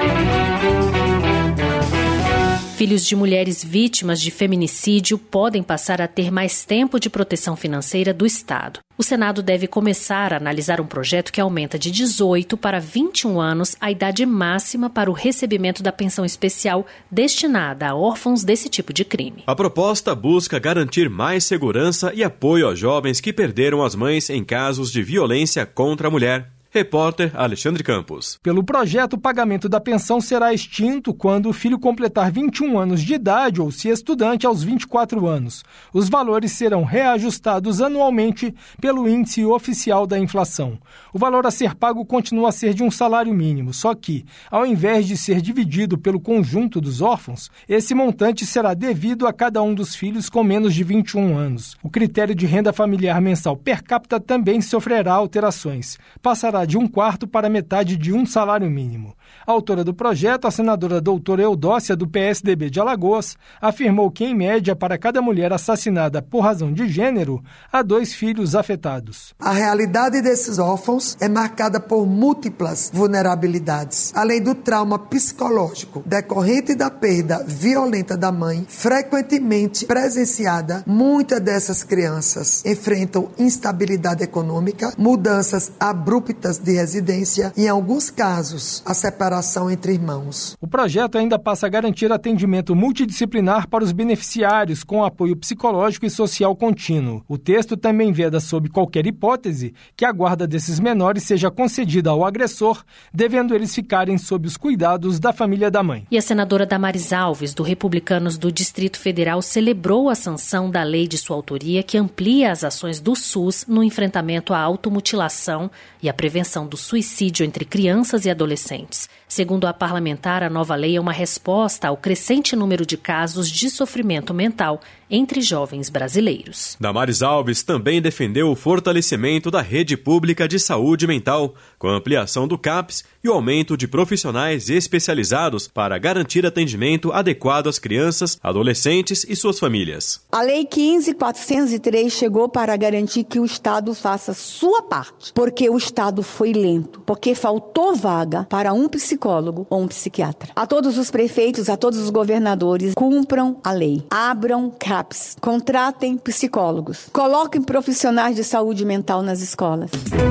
Filhos de mulheres vítimas de feminicídio podem passar a ter mais tempo de proteção financeira do Estado. O Senado deve começar a analisar um projeto que aumenta de dezoito para vinte e um anos a idade máxima para o recebimento da pensão especial destinada a órfãos desse tipo de crime. A proposta busca garantir mais segurança e apoio a jovens que perderam as mães em casos de violência contra a mulher. Repórter Alexandre Campos. Pelo projeto, o pagamento da pensão será extinto quando o filho completar vinte e um anos de idade ou se estudante aos vinte e quatro anos. Os valores serão reajustados anualmente pelo índice oficial da inflação. O valor a ser pago continua a ser de um salário mínimo, só que, ao invés de ser dividido pelo conjunto dos órfãos, esse montante será devido a cada um dos filhos com menos de vinte e um anos. O critério de renda familiar mensal per capita também sofrerá alterações. Passará de um quarto para metade de um salário mínimo. A autora do projeto, a senadora doutora Eudócia, do P S D B de Alagoas, afirmou que, em média, para cada mulher assassinada por razão de gênero, há dois filhos afetados. A realidade desses órfãos é marcada por múltiplas vulnerabilidades. Além do trauma psicológico decorrente da perda violenta da mãe, frequentemente presenciada, muitas dessas crianças enfrentam instabilidade econômica, mudanças abruptas de residência e, em alguns casos, a separação entre irmãos. O projeto ainda passa a garantir atendimento multidisciplinar para os beneficiários com apoio psicológico e social contínuo. O texto também veda, sob qualquer hipótese, que a guarda desses menores seja concedida ao agressor, devendo eles ficarem sob os cuidados da família da mãe. E a senadora Damares Alves, do Republicanos do Distrito Federal, celebrou a sanção da lei de sua autoria que amplia as ações do SUS no enfrentamento à automutilação e à prevenção do suicídio entre crianças e adolescentes. Segundo a parlamentar, a nova lei é uma resposta ao crescente número de casos de sofrimento mental entre jovens brasileiros. Damares Alves também defendeu o fortalecimento da rede pública de saúde mental, com a ampliação do CAPS e o aumento de profissionais especializados para garantir atendimento adequado às crianças, adolescentes e suas famílias. A Lei quinze mil quatrocentos e três chegou para garantir que o Estado faça sua parte, porque o Estado foi lento, porque faltou vaga para um psicólogo ou um psiquiatra. A todos os prefeitos, a todos os governadores, cumpram a lei. Abram CAPS, contratem psicólogos, coloquem profissionais de saúde mental nas escolas.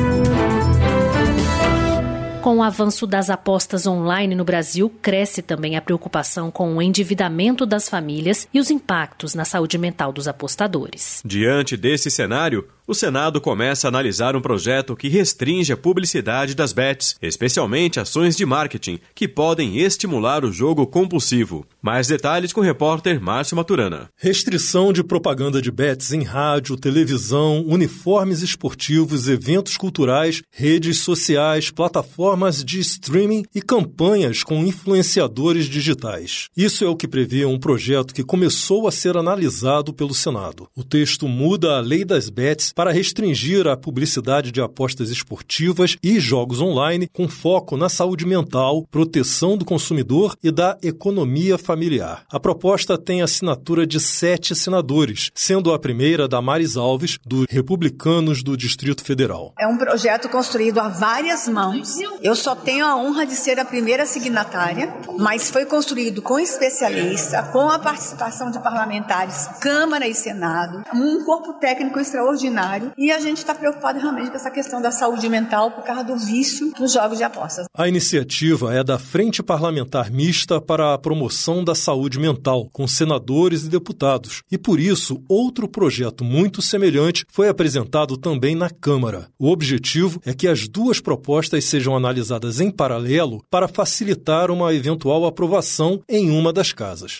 Com o avanço das apostas online no Brasil, cresce também a preocupação com o endividamento das famílias e os impactos na saúde mental dos apostadores. Diante desse cenário, o Senado começa a analisar um projeto que restringe a publicidade das bets, especialmente ações de marketing, que podem estimular o jogo compulsivo. Mais detalhes com o repórter Márcio Maturana. Restrição de propaganda de bets em rádio, televisão, uniformes esportivos, eventos culturais, redes sociais, plataformas de streaming e campanhas com influenciadores digitais. Isso é o que prevê um projeto que começou a ser analisado pelo Senado. O texto muda a lei das bets para restringir a publicidade de apostas esportivas e jogos online com foco na saúde mental, proteção do consumidor e da economia familiar. A proposta tem assinatura de sete senadores, sendo a primeira da Maris Alves, dos Republicanos do Distrito Federal. É um projeto construído a várias mãos. Eu só tenho a honra de ser a primeira signatária, mas foi construído com especialista, com a participação de parlamentares, Câmara e Senado, um corpo técnico extraordinário, e a gente está preocupado realmente com essa questão da saúde mental por causa do vício nos jogos de apostas. A iniciativa é da Frente Parlamentar Mista para a Promoção da Saúde Mental, com senadores e deputados, e por isso outro projeto muito semelhante foi apresentado também na Câmara. O objetivo é que as duas propostas sejam analisadas em paralelo para facilitar uma eventual aprovação em uma das casas.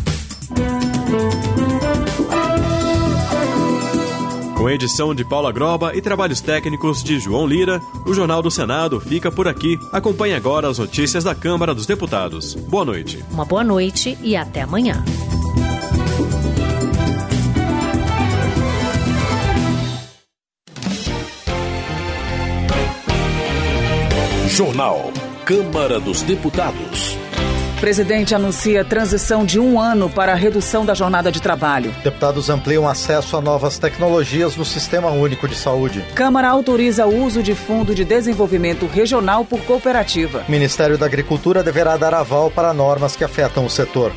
Com a edição de Paula Groba e trabalhos técnicos de João Lira, o Jornal do Senado fica por aqui. Acompanhe agora as notícias da Câmara dos Deputados. Boa noite. Uma boa noite e até amanhã. Jornal Câmara dos Deputados. O presidente anuncia transição de um ano para a redução da jornada de trabalho. Deputados ampliam acesso a novas tecnologias no Sistema Único de Saúde. Câmara autoriza o uso de Fundo de Desenvolvimento Regional por cooperativa. O Ministério da Agricultura deverá dar aval para normas que afetam o setor.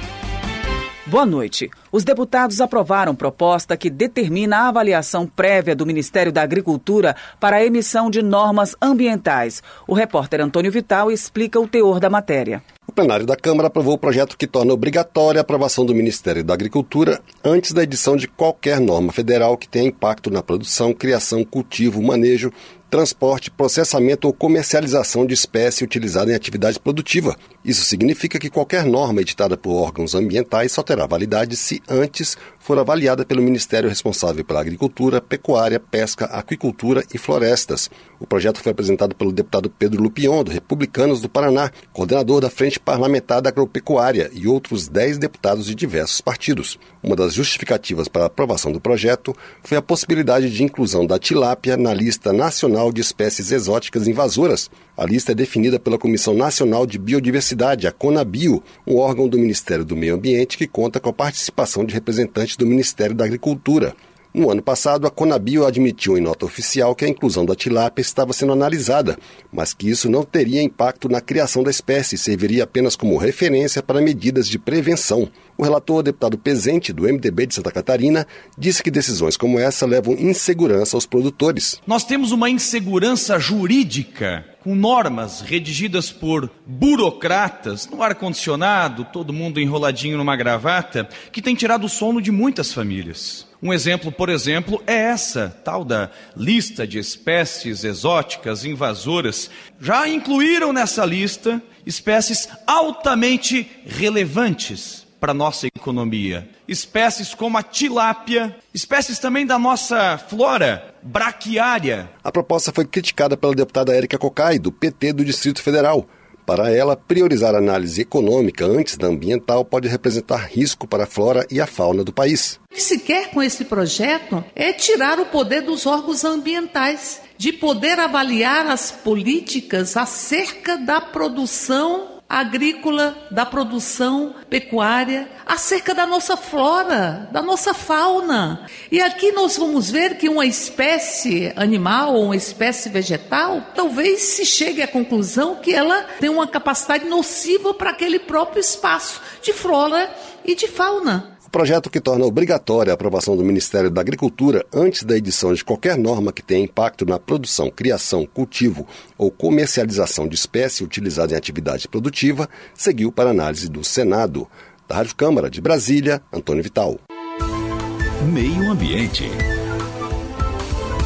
Boa noite. Os deputados aprovaram proposta que determina a avaliação prévia do Ministério da Agricultura para a emissão de normas ambientais. O repórter Antônio Vital explica o teor da matéria. O plenário da Câmara aprovou o projeto que torna obrigatória a aprovação do Ministério da Agricultura antes da edição de qualquer norma federal que tenha impacto na produção, criação, cultivo, manejo, transporte, processamento ou comercialização de espécie utilizada em atividade produtiva. Isso significa que qualquer norma editada por órgãos ambientais só terá validade se antes for avaliada pelo Ministério responsável pela Agricultura, Pecuária, Pesca, Aquicultura e Florestas. O projeto foi apresentado pelo deputado Pedro Lupion, do Republicanos do Paraná, coordenador da Frente Parlamentar da Agropecuária, e outros dez deputados de diversos partidos. Uma das justificativas para a aprovação do projeto foi a possibilidade de inclusão da tilápia na lista nacional de espécies exóticas invasoras. A lista é definida pela Comissão Nacional de Biodiversidade, a CONABio, um órgão do Ministério do Meio Ambiente que conta com a participação de representantes do Ministério da Agricultura. No ano passado, a CONABio admitiu em nota oficial que a inclusão da tilápia estava sendo analisada, mas que isso não teria impacto na criação da espécie e serviria apenas como referência para medidas de prevenção. O relator, deputado Pezente, do M D B de Santa Catarina, disse que decisões como essa levam insegurança aos produtores. Nós temos uma insegurança jurídica, com normas redigidas por burocratas, no ar-condicionado, todo mundo enroladinho numa gravata, que tem tirado o sono de muitas famílias. Um exemplo, por exemplo, é essa tal da lista de espécies exóticas invasoras. Já incluíram nessa lista espécies altamente relevantes para a nossa economia. Espécies como a tilápia, espécies também da nossa flora braquiária. A proposta foi criticada pela deputada Érica Cocai, do P T do Distrito Federal. Para ela, priorizar a análise econômica antes da ambiental pode representar risco para a flora e a fauna do país. O que se quer com esse projeto é tirar o poder dos órgãos ambientais, de poder avaliar as políticas acerca da produção agrícola, da produção pecuária, acerca da nossa flora, da nossa fauna. E aqui nós vamos ver que uma espécie animal ou uma espécie vegetal, talvez se chegue à conclusão que ela tem uma capacidade nociva para aquele próprio espaço de flora e de fauna. Projeto que torna obrigatória a aprovação do Ministério da Agricultura antes da edição de qualquer norma que tenha impacto na produção, criação, cultivo ou comercialização de espécie utilizada em atividade produtiva, seguiu para análise do Senado. Da Rádio Câmara de Brasília, Antônio Vital. Meio Ambiente.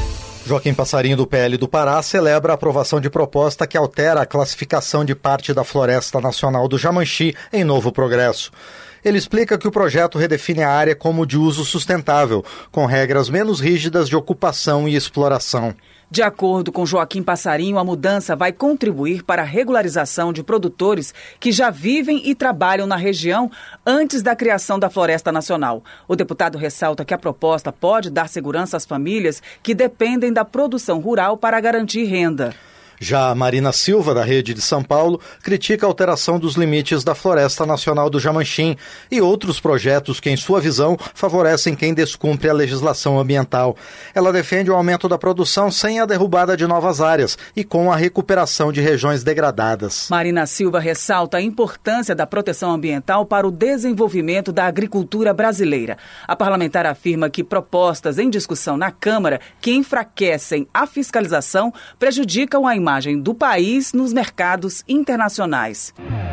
Joaquim Passarinho, do P L do Pará, celebra a aprovação de proposta que altera a classificação de parte da Floresta Nacional do Jamanchim em Novo Progresso. Ele explica que o projeto redefine a área como de uso sustentável, com regras menos rígidas de ocupação e exploração. De acordo com Joaquim Passarinho, a mudança vai contribuir para a regularização de produtores que já vivem e trabalham na região antes da criação da Floresta Nacional. O deputado ressalta que a proposta pode dar segurança às famílias que dependem da produção rural para garantir renda. Já a Marina Silva, da Rede de São Paulo, critica a alteração dos limites da Floresta Nacional do Jamanchim e outros projetos que, em sua visão, favorecem quem descumpre a legislação ambiental. Ela defende o aumento da produção sem a derrubada de novas áreas e com a recuperação de regiões degradadas. Marina Silva ressalta a importância da proteção ambiental para o desenvolvimento da agricultura brasileira. A parlamentar afirma que propostas em discussão na Câmara que enfraquecem a fiscalização prejudicam a imagem imagem do país nos mercados internacionais.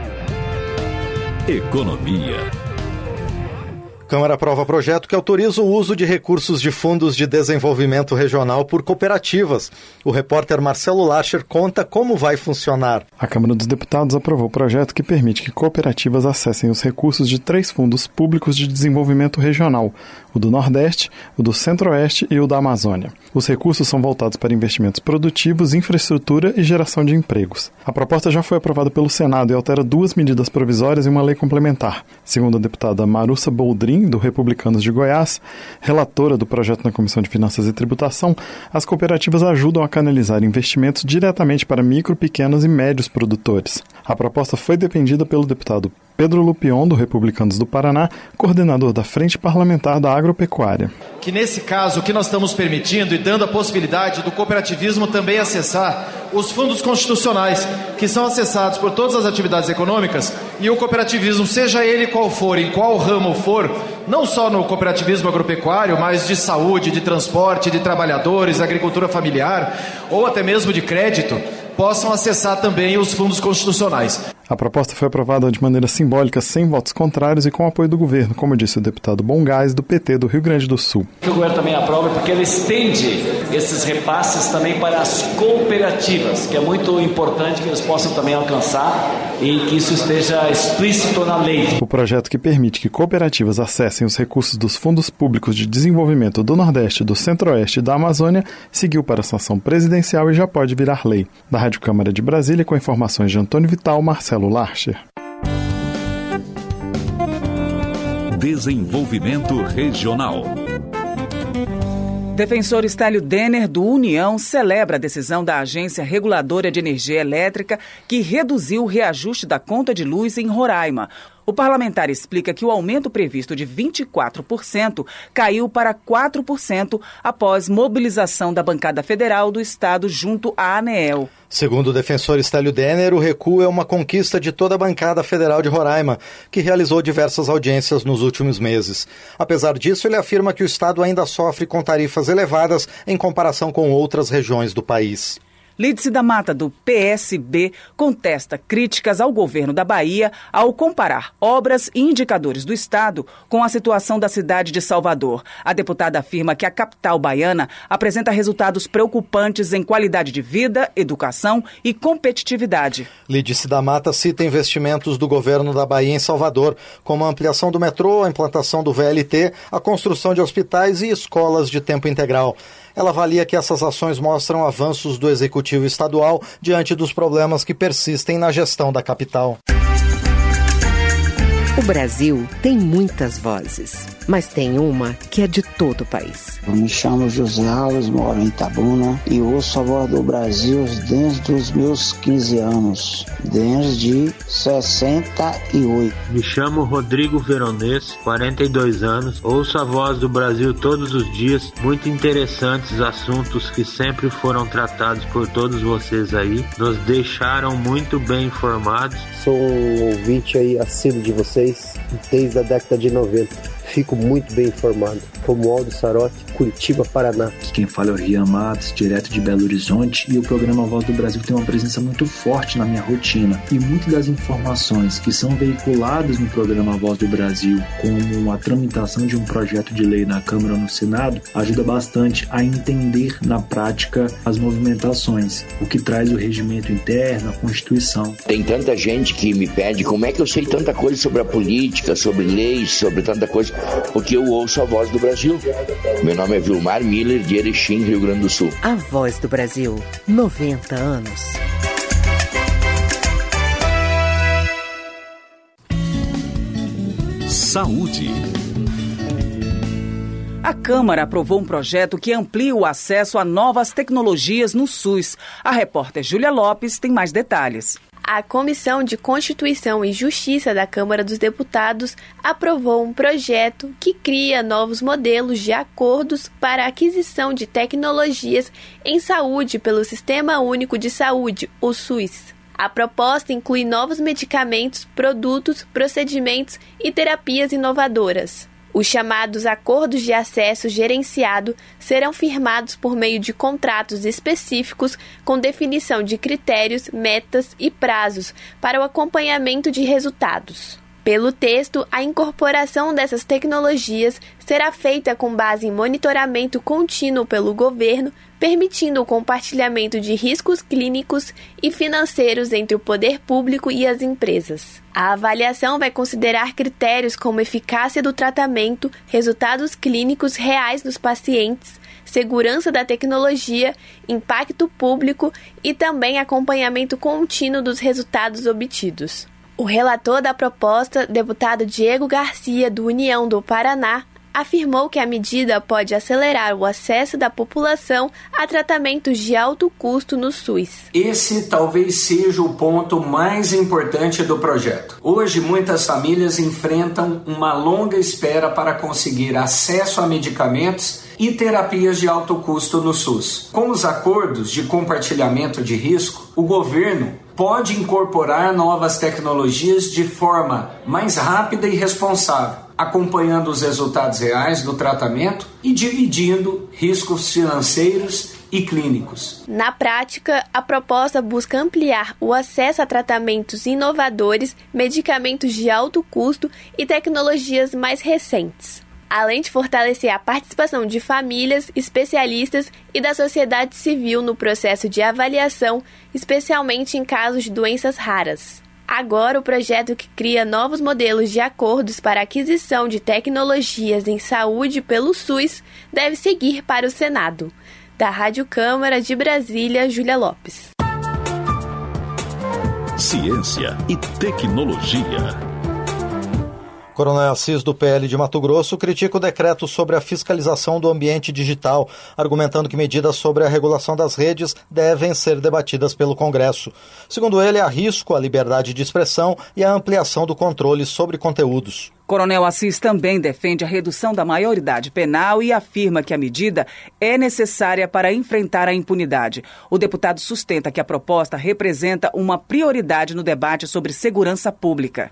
Economia. Câmara aprova projeto que autoriza o uso de recursos de fundos de desenvolvimento regional por cooperativas. O repórter Marcelo Larcher conta como vai funcionar. A Câmara dos Deputados aprovou o projeto que permite que cooperativas acessem os recursos de três fundos públicos de desenvolvimento regional, o do Nordeste, o do Centro-Oeste e o da Amazônia. Os recursos são voltados para investimentos produtivos, infraestrutura e geração de empregos. A proposta já foi aprovada pelo Senado e altera duas medidas provisórias e uma lei complementar. Segundo a deputada Marussa Boldrin, do Republicanos de Goiás, relatora do projeto na Comissão de Finanças e Tributação, as cooperativas ajudam a canalizar investimentos diretamente para micro, pequenos e médios produtores. A proposta foi defendida pelo deputado Pedro Lupion, do Republicanos do Paraná, coordenador da Frente Parlamentar da Agropecuária. Que nesse caso, o que nós estamos permitindo e dando a possibilidade do cooperativismo também acessar os fundos constitucionais, que são acessados por todas as atividades econômicas, e o cooperativismo, seja ele qual for, em qual ramo for, não só no cooperativismo agropecuário, mas de saúde, de transporte, de trabalhadores, agricultura familiar, ou até mesmo de crédito, possam acessar também os fundos constitucionais. A proposta foi aprovada de maneira simbólica, sem votos contrários e com apoio do governo, como disse o deputado Bongás, do P T do Rio Grande do Sul. O governo também aprova porque ele estende esses repasses também para as cooperativas, que é muito importante que eles possam também alcançar e que isso esteja explícito na lei. O projeto que permite que cooperativas acessem os recursos dos fundos públicos de desenvolvimento do Nordeste, do Centro-Oeste e da Amazônia seguiu para a sanção presidencial e já pode virar lei. Da Rádio Câmara de Brasília, com informações de Antônio Vital, Marcelo Larcher. Desenvolvimento Regional. Defensor Estélio Denner, do União, celebra a decisão da Agência Reguladora de Energia Elétrica que reduziu o reajuste da conta de luz em Roraima. O parlamentar explica que o aumento previsto de vinte e quatro por cento caiu para quatro por cento após mobilização da bancada federal do estado junto à ANEEL. Segundo o defensor Estélio Denner, o recuo é uma conquista de toda a bancada federal de Roraima, que realizou diversas audiências nos últimos meses. Apesar disso, ele afirma que o estado ainda sofre com tarifas elevadas em comparação com outras regiões do país. Lídice da Mata, do P S B, contesta críticas ao governo da Bahia ao comparar obras e indicadores do estado com a situação da cidade de Salvador. A deputada afirma que a capital baiana apresenta resultados preocupantes em qualidade de vida, educação e competitividade. Lídice da Mata cita investimentos do governo da Bahia em Salvador, como a ampliação do metrô, a implantação do V L T, a construção de hospitais e escolas de tempo integral. Ela avalia que essas ações mostram avanços do executivo estadual diante dos problemas que persistem na gestão da capital. O Brasil tem muitas vozes, mas tem uma que é de todo o país. Eu me chamo José Alves, moro em Itabuna e ouço a voz do Brasil desde os meus quinze anos, desde sessenta e oito. Me chamo Rodrigo Veronês, quarenta e dois anos, ouço a voz do Brasil todos os dias, muito interessantes assuntos que sempre foram tratados por todos vocês aí, nos deixaram muito bem informados. Sou um ouvinte aí assíduo de vocês desde a década de noventa. fico muito bem informado. Romualdo Sarotti, Curitiba, Paraná. Quem fala é o Rian Matos, direto de Belo Horizonte, e o programa Voz do Brasil tem uma presença muito forte na minha rotina. E muitas das informações que são veiculadas no programa Voz do Brasil, como a tramitação de um projeto de lei na Câmara ou no Senado, ajuda bastante a entender na prática as movimentações, o que traz o regimento interno, a Constituição. Tem tanta gente que me pede como é que eu sei tanta coisa sobre a política, sobre leis, sobre tanta coisa, porque eu ouço a Voz do Brasil. Meu nome é Vilmar Miller, de Erechim, Rio Grande do Sul. A Voz do Brasil, noventa anos. Saúde. A Câmara aprovou um projeto que amplia o acesso a novas tecnologias no SUS. A repórter Júlia Lopes tem mais detalhes. A Comissão de Constituição e Justiça da Câmara dos Deputados aprovou um projeto que cria novos modelos de acordos para a aquisição de tecnologias em saúde pelo Sistema Único de Saúde, o SUS. A proposta inclui novos medicamentos, produtos, procedimentos e terapias inovadoras. Os chamados acordos de acesso gerenciado serão firmados por meio de contratos específicos com definição de critérios, metas e prazos para o acompanhamento de resultados. Pelo texto, a incorporação dessas tecnologias será feita com base em monitoramento contínuo pelo governo, permitindo o compartilhamento de riscos clínicos e financeiros entre o poder público e as empresas. A avaliação vai considerar critérios como eficácia do tratamento, resultados clínicos reais nos pacientes, segurança da tecnologia, impacto público e também acompanhamento contínuo dos resultados obtidos. O relator da proposta, deputado Diego Garcia, do União do Paraná, afirmou que a medida pode acelerar o acesso da população a tratamentos de alto custo no SUS. Esse talvez seja o ponto mais importante do projeto. Hoje, muitas famílias enfrentam uma longa espera para conseguir acesso a medicamentos e terapias de alto custo no SUS. Com os acordos de compartilhamento de risco, o governo pode incorporar novas tecnologias de forma mais rápida e responsável, acompanhando os resultados reais do tratamento e dividindo riscos financeiros e clínicos. Na prática, a proposta busca ampliar o acesso a tratamentos inovadores, medicamentos de alto custo e tecnologias mais recentes, além de fortalecer a participação de famílias, especialistas e da sociedade civil no processo de avaliação, especialmente em casos de doenças raras. Agora, o projeto que cria novos modelos de acordos para a aquisição de tecnologias em saúde pelo SUS deve seguir para o Senado. Da Rádio Câmara de Brasília, Júlia Lopes. Ciência e tecnologia. Coronel Assis, do P L de Mato Grosso, critica o decreto sobre a fiscalização do ambiente digital, argumentando que medidas sobre a regulação das redes devem ser debatidas pelo Congresso. Segundo ele, há risco à liberdade de expressão e à ampliação do controle sobre conteúdos. Coronel Assis também defende a redução da maioridade penal e afirma que a medida é necessária para enfrentar a impunidade. O deputado sustenta que a proposta representa uma prioridade no debate sobre segurança pública.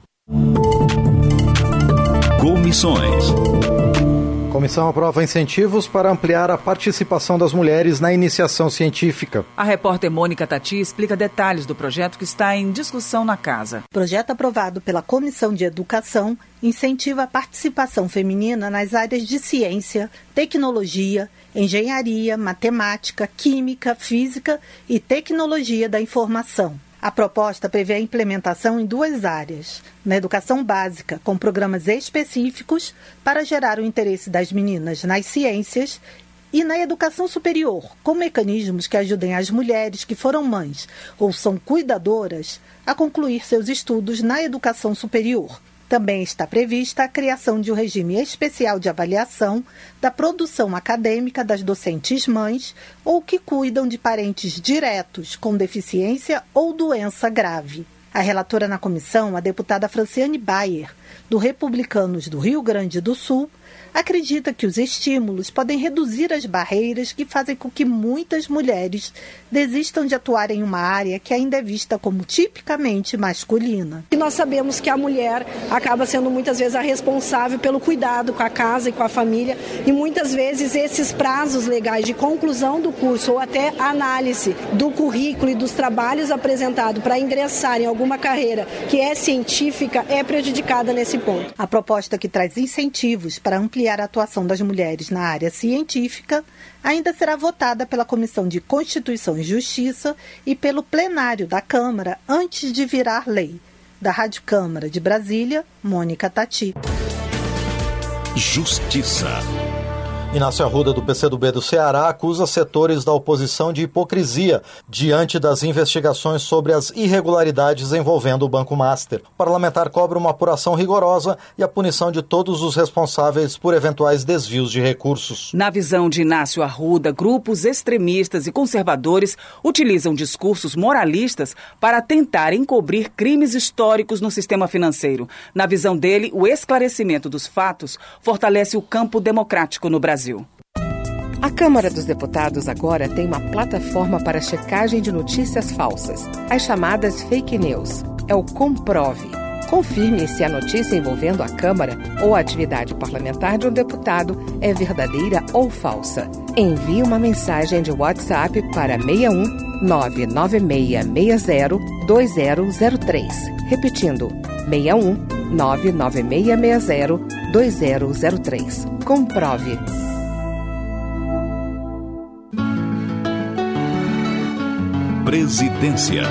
Comissões. Comissão aprova incentivos para ampliar a participação das mulheres na iniciação científica. A repórter Mônica Tati explica detalhes do projeto que está em discussão na Casa. O projeto aprovado pela Comissão de Educação incentiva a participação feminina nas áreas de ciência, tecnologia, engenharia, matemática, química, física e tecnologia da informação. A proposta prevê a implementação em duas áreas. Na educação básica, com programas específicos para gerar o interesse das meninas nas ciências, e na educação superior, com mecanismos que ajudem as mulheres que foram mães ou são cuidadoras a concluir seus estudos na educação superior. Também está prevista a criação de um regime especial de avaliação da produção acadêmica das docentes mães ou que cuidam de parentes diretos com deficiência ou doença grave. A relatora na comissão, a deputada Franciane Bayer, do Republicanos do Rio Grande do Sul, acredita que os estímulos podem reduzir as barreiras que fazem com que muitas mulheres desistam de atuar em uma área que ainda é vista como tipicamente masculina. E nós sabemos que a mulher acaba sendo muitas vezes a responsável pelo cuidado com a casa e com a família, e muitas vezes esses prazos legais de conclusão do curso ou até análise do currículo e dos trabalhos apresentados para ingressar em alguma carreira que é científica é prejudicada nesse ponto. A proposta, que traz incentivos para ampliar a atuação das mulheres na área científica, ainda será votada pela Comissão de Constituição e Justiça e pelo plenário da Câmara antes de virar lei. Da Rádio Câmara de Brasília, Mônica Tati. Justiça. Inácio Arruda, do P C do B do Ceará, acusa setores da oposição de hipocrisia diante das investigações sobre as irregularidades envolvendo o Banco Master. O parlamentar cobra uma apuração rigorosa e a punição de todos os responsáveis por eventuais desvios de recursos. Na visão de Inácio Arruda, grupos extremistas e conservadores utilizam discursos moralistas para tentar encobrir crimes históricos no sistema financeiro. Na visão dele, o esclarecimento dos fatos fortalece o campo democrático no Brasil. A Câmara dos Deputados agora tem uma plataforma para checagem de notícias falsas, as chamadas fake news. É o Comprove. Confirme se a notícia envolvendo a Câmara ou a atividade parlamentar de um deputado é verdadeira ou falsa. Envie uma mensagem de WhatsApp para seis um nove nove seis seis zero dois zero zero três. Repetindo, seis um nove nove seis seis zero dois zero zero três. Comprove. Presidência.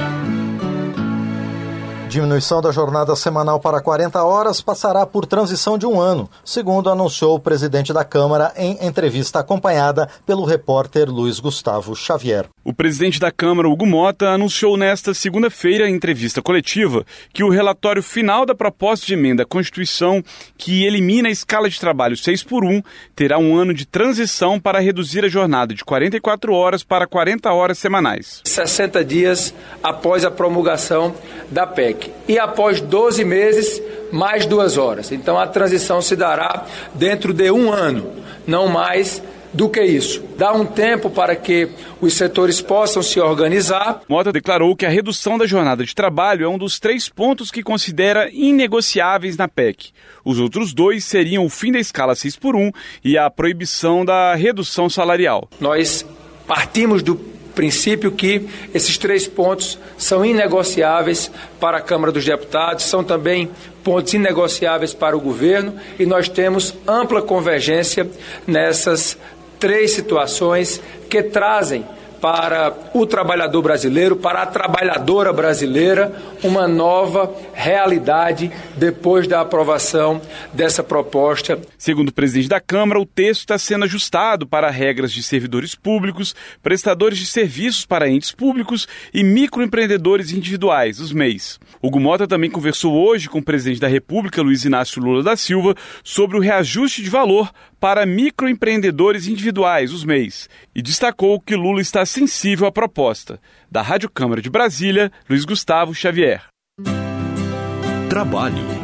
Diminuição da jornada semanal para quarenta horas passará por transição de um ano, segundo anunciou o presidente da Câmara em entrevista acompanhada pelo repórter Luiz Gustavo Xavier. O presidente da Câmara, Hugo Mota, anunciou nesta segunda-feira, em entrevista coletiva, que o relatório final da proposta de emenda à Constituição, que elimina a escala de trabalho seis por um, terá um ano de transição para reduzir a jornada de quarenta e quatro horas para quarenta horas semanais. sessenta dias após a promulgação da P E C. E após doze meses, mais duas horas. Então a transição se dará dentro de um ano, não mais do que isso. Dá um tempo para que os setores possam se organizar. Mota declarou que a redução da jornada de trabalho é um dos três pontos que considera inegociáveis na P E C. Os outros dois seriam o fim da escala seis por um e a proibição da redução salarial. Nós partimos do princípio que esses três pontos são inegociáveis para a Câmara dos Deputados, são também pontos inegociáveis para o governo, e nós temos ampla convergência nessas três situações que trazem para o trabalhador brasileiro, para a trabalhadora brasileira, uma nova realidade depois da aprovação dessa proposta. Segundo o presidente da Câmara, o texto está sendo ajustado para regras de servidores públicos, prestadores de serviços para entes públicos e microempreendedores individuais, os M E Is. Hugo Mota também conversou hoje com o presidente da República, Luiz Inácio Lula da Silva, sobre o reajuste de valor para microempreendedores individuais, os M E Is, e destacou que Lula está sensível à proposta. Da Rádio Câmara de Brasília, Luiz Gustavo Xavier. Trabalho.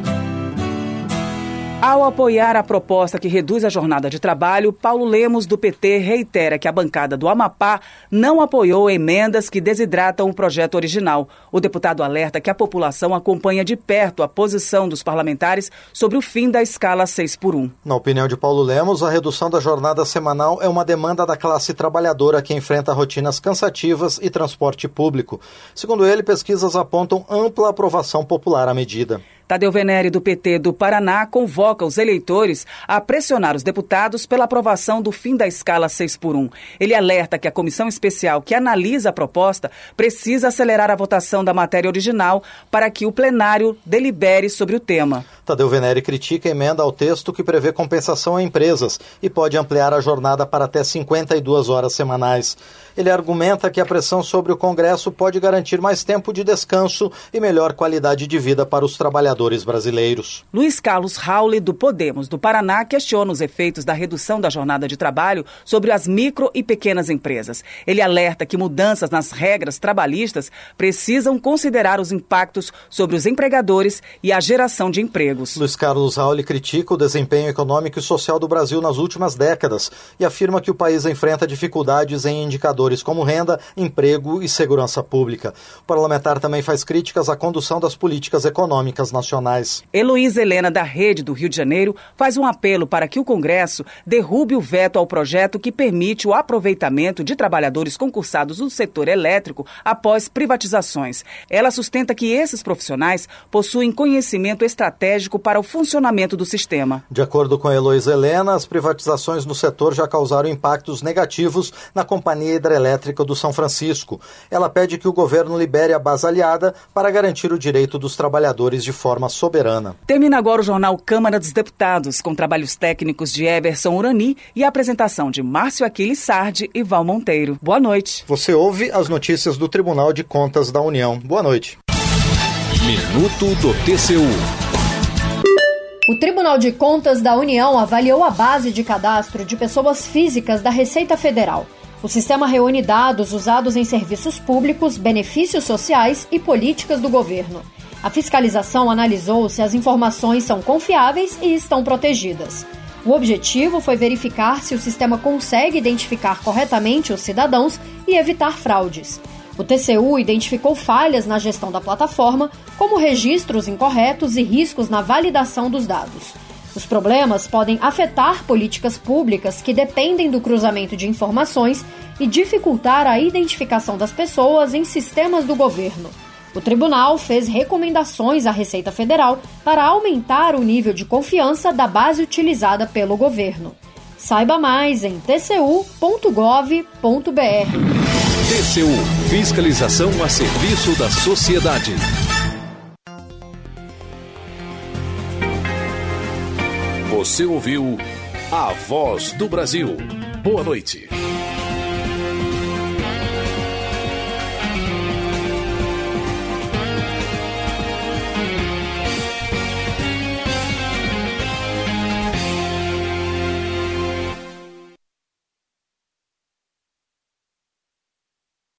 Ao apoiar a proposta que reduz a jornada de trabalho, Paulo Lemos, do P T, reitera que a bancada do Amapá não apoiou emendas que desidratam o projeto original. O deputado alerta que a população acompanha de perto a posição dos parlamentares sobre o fim da escala seis por um. Na opinião de Paulo Lemos, a redução da jornada semanal é uma demanda da classe trabalhadora que enfrenta rotinas cansativas e transporte público. Segundo ele, pesquisas apontam ampla aprovação popular à medida. Tadeu Venere, do P T do Paraná, convoca os eleitores a pressionar os deputados pela aprovação do fim da escala seis por um. Ele alerta que a comissão especial que analisa a proposta precisa acelerar a votação da matéria original para que o plenário delibere sobre o tema. Tadeu Venere critica a emenda ao texto que prevê compensação a empresas e pode ampliar a jornada para até cinquenta e duas horas semanais. Ele argumenta que a pressão sobre o Congresso pode garantir mais tempo de descanso e melhor qualidade de vida para os trabalhadores brasileiros. Luiz Carlos Rauli, do Podemos do Paraná, questiona os efeitos da redução da jornada de trabalho sobre as micro e pequenas empresas. Ele alerta que mudanças nas regras trabalhistas precisam considerar os impactos sobre os empregadores e a geração de emprego. empregos. Luiz Carlos Rauli critica o desempenho econômico e social do Brasil nas últimas décadas e afirma que o país enfrenta dificuldades em indicadores como renda, emprego e segurança pública. O parlamentar também faz críticas à condução das políticas econômicas nacionais. Heloísa Helena, da Rede do Rio de Janeiro, faz um apelo para que o Congresso derrube o veto ao projeto que permite o aproveitamento de trabalhadores concursados no setor elétrico após privatizações. Ela sustenta que esses profissionais possuem conhecimento estratégico para o funcionamento do sistema. De acordo com Heloísa Helena, as privatizações no setor já causaram impactos negativos na Companhia Hidrelétrica do São Francisco. Ela pede que o governo libere a base aliada para garantir o direito dos trabalhadores de forma soberana. Termina agora o jornal Câmara dos Deputados, com trabalhos técnicos de Everson Urani e a apresentação de Márcio Aquiles Sardi e Val Monteiro. Boa noite. Você ouve as notícias do Tribunal de Contas da União. Boa noite. Minuto do T C U. O Tribunal de Contas da União avaliou a base de cadastro de pessoas físicas da Receita Federal. O sistema reúne dados usados em serviços públicos, benefícios sociais e políticas do governo. A fiscalização analisou se as informações são confiáveis e estão protegidas. O objetivo foi verificar se o sistema consegue identificar corretamente os cidadãos e evitar fraudes. O T C U identificou falhas na gestão da plataforma, como registros incorretos e riscos na validação dos dados. Os problemas podem afetar políticas públicas que dependem do cruzamento de informações e dificultar a identificação das pessoas em sistemas do governo. O tribunal fez recomendações à Receita Federal para aumentar o nível de confiança da base utilizada pelo governo. Saiba mais em t c u ponto gov ponto b r. T C U – Fiscalização a serviço da sociedade. Você ouviu A Voz do Brasil. Boa noite.